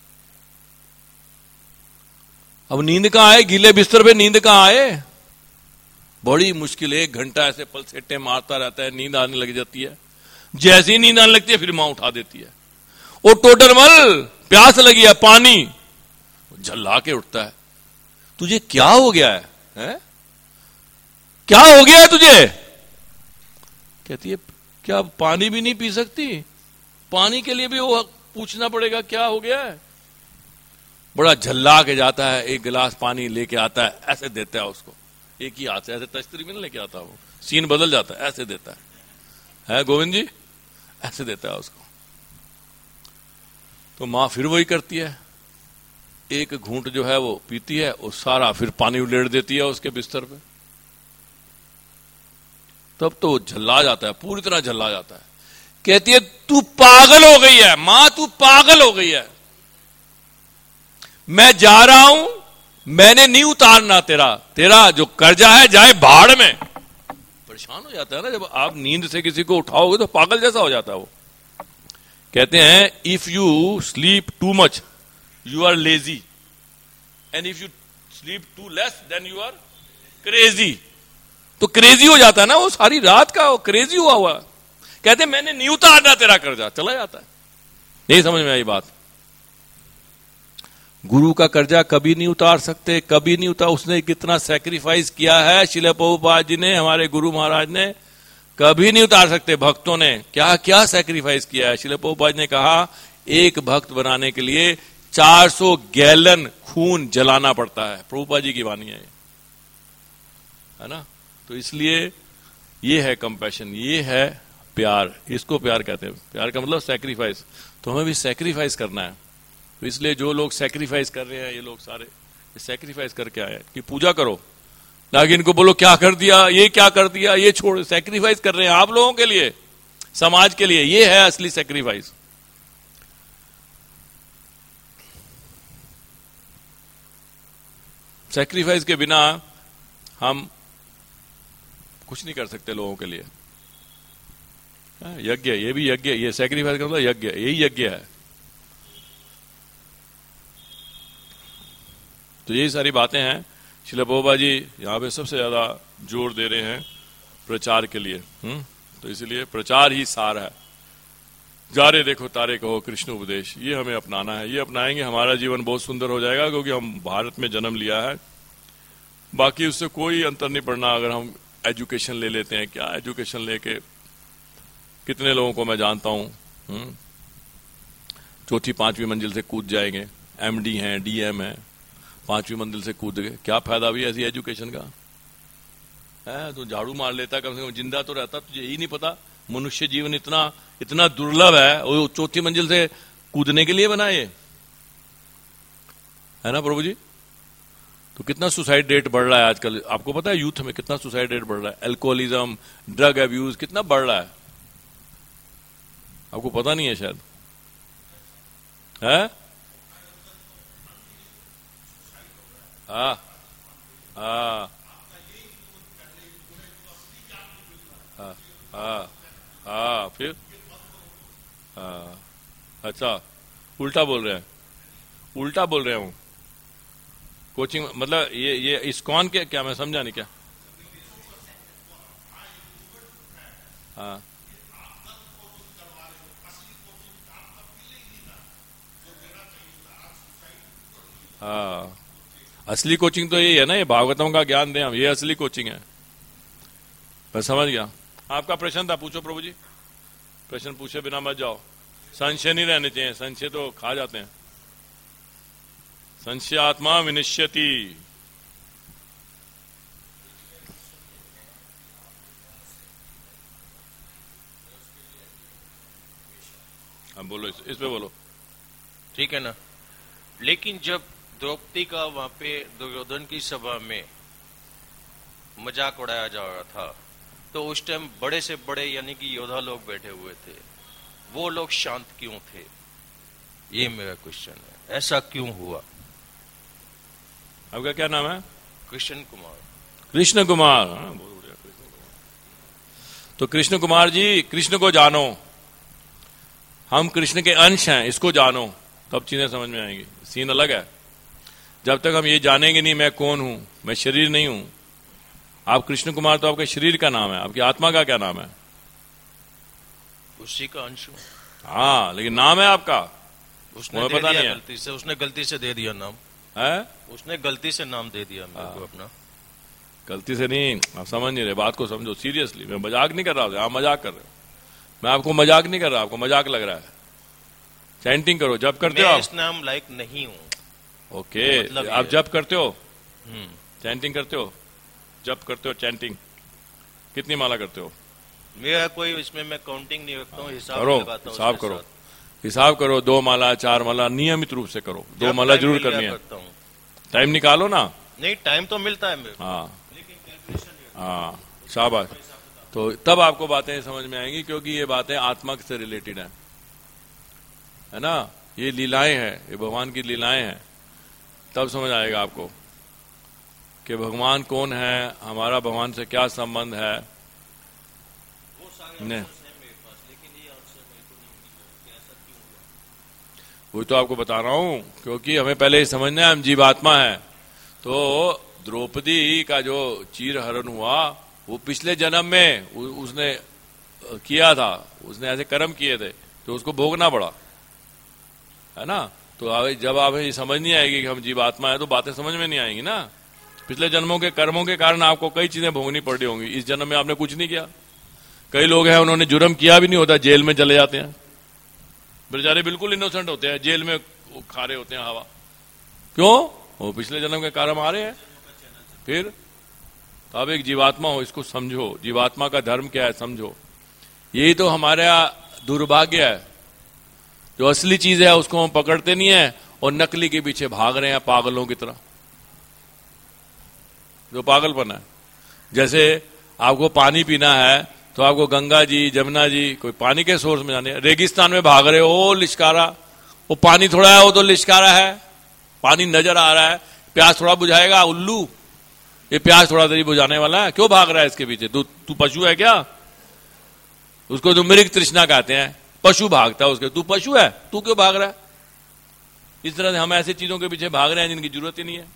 अब नींद कहां आए, गीले बिस्तर पे नींद कहां आए। बड़ी मुश्किल 1 घंटा ऐसे पलसेटे मारता रहता है, नींद आने लग जाती है। जैसी नींद आने लगती है फिर मां उठा देती है। ओ टोडरमल प्यास लगी है, पानी। झल्ला के उठता है, तुझे क्या हो गया है? क्या हो गया है तुझे? कहती है क्या पानी भी नहीं पी सकती, पानी के लिए भी वो पूछना पड़ेगा क्या हो गया है। बड़ा झल्ला के जाता है, एक गिलास पानी लेके आता है, ऐसे देता है उसको, एक ही हाथ से ऐसे तश्तरी में लेके आता है, वो सीन बदल जाता है, ऐसे देता है गोविंद जी, ऐसे देता है उसको। तो मां फिर वही करती है, एक घूंट जो है वो पीती है, वो सारा फिर पानी उलेट देती है उसके बिस्तर पे। तब तो झल्ला जाता है, पूरी तरह झल्ला जाता है। कहती है तू पागल हो गई है मां, तू पागल हो गई है, मैं जा रहा हूं, मैंने नहीं उतारना तेरा जो कर्जा है जाए भाड़ में। परेशान हो जाता है ना जब आप नींद से किसी को उठाओगे तो पागल जैसा हो जाता है वो। कहते हैं if you sleep too much you are lazy and if you sleep too less then you are crazy. तो क्रेजी हो जाता है ना वो, सारी रात का वो क्रेजी हुआ। कहते मैंने नहीं उतारना तेरा कर्जा, चला जाता है। नहीं समझ में आई बात। गुरु का कर्जा कभी नहीं उतार सकते, कभी नहीं उतार। उसने कितना सैक्रिफाइस किया है श्रील प्रभुपाद जी ने, हमारे गुरु महाराज ने, कभी नहीं उतार सकते। भक्तों ने क्या क्या सैक्रिफाइस किया है। श्रील प्रभुपाद ने कहा एक भक्त बनाने के लिए 400 गैलन खून जलाना पड़ता है। प्रभुपाद जी की वाणी है ना। तो इसलिए ये है कंपैशन, ये है प्यार, इसको प्यार कहते हैं। प्यार का मतलब सैक्रिफाइस। तो हमें भी सैक्रिफाइस करना है। तो इसलिए जो लोग सैक्रिफाइस कर रहे हैं, ये लोग सारे सैक्रिफाइस करके आए कि पूजा करो, ना कि इनको बोलो क्या कर दिया, ये क्या कर दिया, ये छोड़। सैक्रिफाइस कर रहे हैं आप लोगों के लिए, समाज के लिए। ये है असली सैक्रिफाइस। सैक्रिफाइस के बिना हम कुछ नहीं कर सकते लोगों के लिए। यज्ञ, ये भी यज्ञ, ये सैक्रिफाइस का मतलब यज्ञ, यही यज्ञ है। तो यही सारी बातें हैं। श्रील प्रभुपाद जी यहां पे सबसे ज्यादा जोर दे रहे हैं प्रचार के लिए। तो इसलिए प्रचार ही सार है। जारे देखो तारे कहो कृष्ण उपदेश, ये हमें अपनाना है। ये अपनाएंगे हमारा जीवन बहुत सुंदर हो जाएगा, क्योंकि हम भारत में जन्म लिया है। बाकी उससे कोई अंतर नहीं पड़ना। अगर हम एजुकेशन ले लेते हैं, क्या एजुकेशन लेके कितने लोगों को मैं जानता हूं 4ठी 5वीं मंजिल से कूद जाएंगे, एमडी हैं, डीएम हैं, 5वीं मंजिल से कूद गए। क्या फायदा भी ऐसी एजुकेशन का है। तो झाड़ू मार लेता, कम से कम जिंदा तो रहता। तुझे यही नहीं पता मनुष्य जीवन इतना दुर्लभ है, वो 4थी मंजिल से कूदने के लिए बनाए है ना प्रभु जी। तो कितना सुसाइड रेट बढ़ रहा है आजकल, आपको पता है यूथ में कितना सुसाइड रेट बढ़ रहा है। अल्कोहलिज्म, ड्रग अब्यूज कितना बढ़ रहा है, आपको पता नहीं है शायद, है? हाँ हाँ हाँ हाँ फिर हाँ। अच्छा, उल्टा बोल रहे हैं, उल्टा बोल रहे हूं। कोचिंग मतलब ये इस्कॉन के क्या, मैं समझा नहीं क्या। हाँ हाँ, असली कोचिंग तो यही है ना, ये भागवतों का ज्ञान दें हम, ये असली कोचिंग है। मैं समझ गया। आपका प्रश्न था, पूछो प्रभु जी। प्रश्न पूछे बिना मत जाओ, संशय नहीं रहने चाहिए, संशय तो खा जाते हैं। संशयात्मा विनिश्यति। अब बोलो, इस पे बोलो। ठीक है ना। लेकिन जब द्रौपदी का वहां पे दुर्योधन की सभा में मजाक उड़ाया जा रहा था, तो उस टाइम बड़े से बड़े यानी कि योद्धा लोग बैठे हुए थे, वो लोग शांत क्यों थे? ये मेरा क्वेश्चन है, ऐसा क्यों हुआ? आपका क्या नाम है? कृष्ण कुमार। कृष्ण कुमार, हाँ, बहुत बढ़िया, कृष्ण कुमार। तो कृष्ण कुमार जी, कृष्ण को जानो, हम कृष्ण के अंश हैं, इसको जानो, तब चीजें समझ में आएंगी। सीन अलग है। जब तक हम ये जानेंगे नहीं मैं कौन हूं, मैं शरीर नहीं हूं। आप कृष्ण कुमार तो आपके शरीर का नाम है, आपकी आत्मा का क्या नाम है? उसी का अंश हूं। हाँ, लेकिन नाम है आपका, उसने पता नहीं है। गलती से, उसने गलती से दे दिया नाम है, उसने गलती से नाम दे दिया मेरे को अपना। गलती से नहीं, आप समझ नहीं रहे, बात को समझो सीरियसली। मैं मजाक नहीं कर रहा हूं, आप मजाक कर रहे हो। मैं आपको मजाक नहीं कर रहा, आपको मजाक लग रहा है। चैंटिंग करो, जब करते हो मैं आप। इस नाम लायक नहीं हूं। ओके, मतलब आप जब करते हो, हम्म। चैंटिंग करते हो, जब करते हो चैंटिंग, कितनी माला करते हो? मेरा कोई इसमें मैं काउंटिंग नहीं रखता हूँ, हिसाब करो, लगाता हूँ। हिसाब करो, हिसाब करो। 2 माला 4 माला नियमित रूप से करो। 2 माला जरूर करनी है। टाइम निकालो ना। नहीं, टाइम तो मिलता है मेरे को। हाँ हाँ, शाबाश। तो तब आपको बातें समझ में आएंगी, क्योंकि ये बातें आत्मा से रिलेटेड है ना। ये लीलाएं हैं, ये भगवान की लीलाएं हैं। तब समझ आएगा आपको कि भगवान कौन है, हमारा भगवान से क्या संबंध है। नहीं, वो तो आपको बता रहा हूं, क्योंकि हमें पहले ही समझना है हम जीवात्मा है। तो द्रौपदी का जो चीर हरण हुआ, वो पिछले जन्म में उसने किया था, उसने ऐसे कर्म किए थे, तो उसको भोगना पड़ा, है ना। तो जब आप ये समझ नहीं आएगी कि हम जीवात्मा है, तो बातें समझ में नहीं आएंगी ना। पिछले जन्मों के कर्मों के कारण आपको कई चीजें भोगनी पड़ रही होंगी। इस जन्म में आपने कुछ नहीं किया। कई लोग हैं, उन्होंने जुर्म किया भी नहीं होता, जेल में चले जाते हैं। बेचारे बिल्कुल इनोसेंट होते हैं, जेल में खा रहे होते हैं हवा। क्यों? वो पिछले जन्म के कर्म आ रहे हैं। फिर अब एक जीवात्मा हो, इसको समझो। जीवात्मा का धर्म क्या है, समझो। यही तो हमारा दुर्भाग्य है। जो असली चीज है उसको हम पकड़ते नहीं है और नकली के पीछे भाग रहे हैं पागलों की तरह। जो पागलपन है, जैसे आपको पानी पीना है तो आपको गंगा जी, जमुना जी, कोई पानी के सोर्स में जाने, रेगिस्तान में भाग रहे हो, ओ लिशकारा, वो पानी थोड़ा है, वो तो लिशकारा है। पानी नजर आ रहा है, प्यास थोड़ा बुझाएगा उल्लू, ये प्यास थोड़ा देरी बुझाने वाला है। क्यों भाग रहा है इसके पीछे? तू पशु है क्या? उसको तो मृग तृष्णा कहते हैं, पशु भागता है उसके। तू पशु है, तू क्यों भाग रहा है? इस तरह से हम ऐसी चीजों के पीछे भाग रहे हैं जिनकी जरूरत ही नहीं है।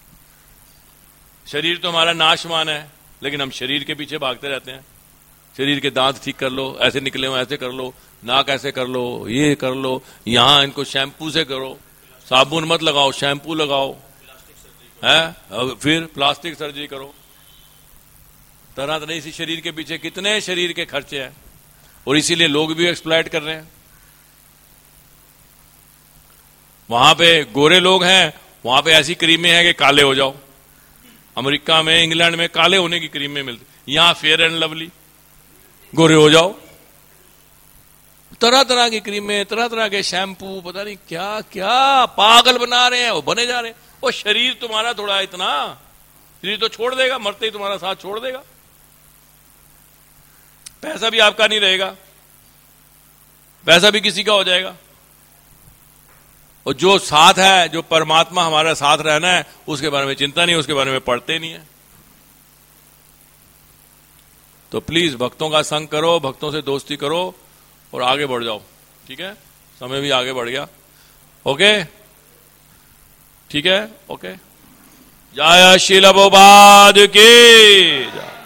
शरीर तो हमारा नाशवान है, लेकिन हम शरीर के पीछे भागते रहते हैं। शरीर के दांत ठीक कर लो, ऐसे निकले हो ऐसे कर लो, नाक ऐसे कर लो, ये कर लो, यहां इनको शैम्पू से करो, साबुन मत लगाओ, शैम्पू लगाओ, है, फिर प्लास्टिक सर्जरी करो। तरह तरह इसी शरीर के पीछे कितने शरीर के खर्चे हैं, और इसीलिए लोग भी एक्सप्लॉइट कर रहे हैं। वहां पे गोरे लोग हैं, वहां पे ऐसी क्रीमें हैं कि काले हो जाओ। अमेरिका में, इंग्लैंड में काले होने की क्रीमें मिलती, यहां फेयर एंड लवली, गोरे हो जाओ। तरह तरह की क्रीमें, तरह तरह के शैम्पू, पता नहीं क्या क्या पागल बना रहे हैं, वो बने जा रहे हैं। वो शरीर तुम्हारा थोड़ा इतना, शरीर तो छोड़ देगा, मरते ही तुम्हारा साथ छोड़ देगा। पैसा भी आपका नहीं रहेगा, पैसा भी किसी का हो जाएगा। और जो साथ है, जो परमात्मा हमारा साथ रहना है, उसके बारे में चिंता नहीं, उसके बारे में पढ़ते नहीं है। तो प्लीज भक्तों का संग करो, भक्तों से दोस्ती करो और आगे बढ़ जाओ। ठीक है, समय भी आगे बढ़ गया। ओके, ठीक है, ओके। जय श्रील प्रभुपाद की जय।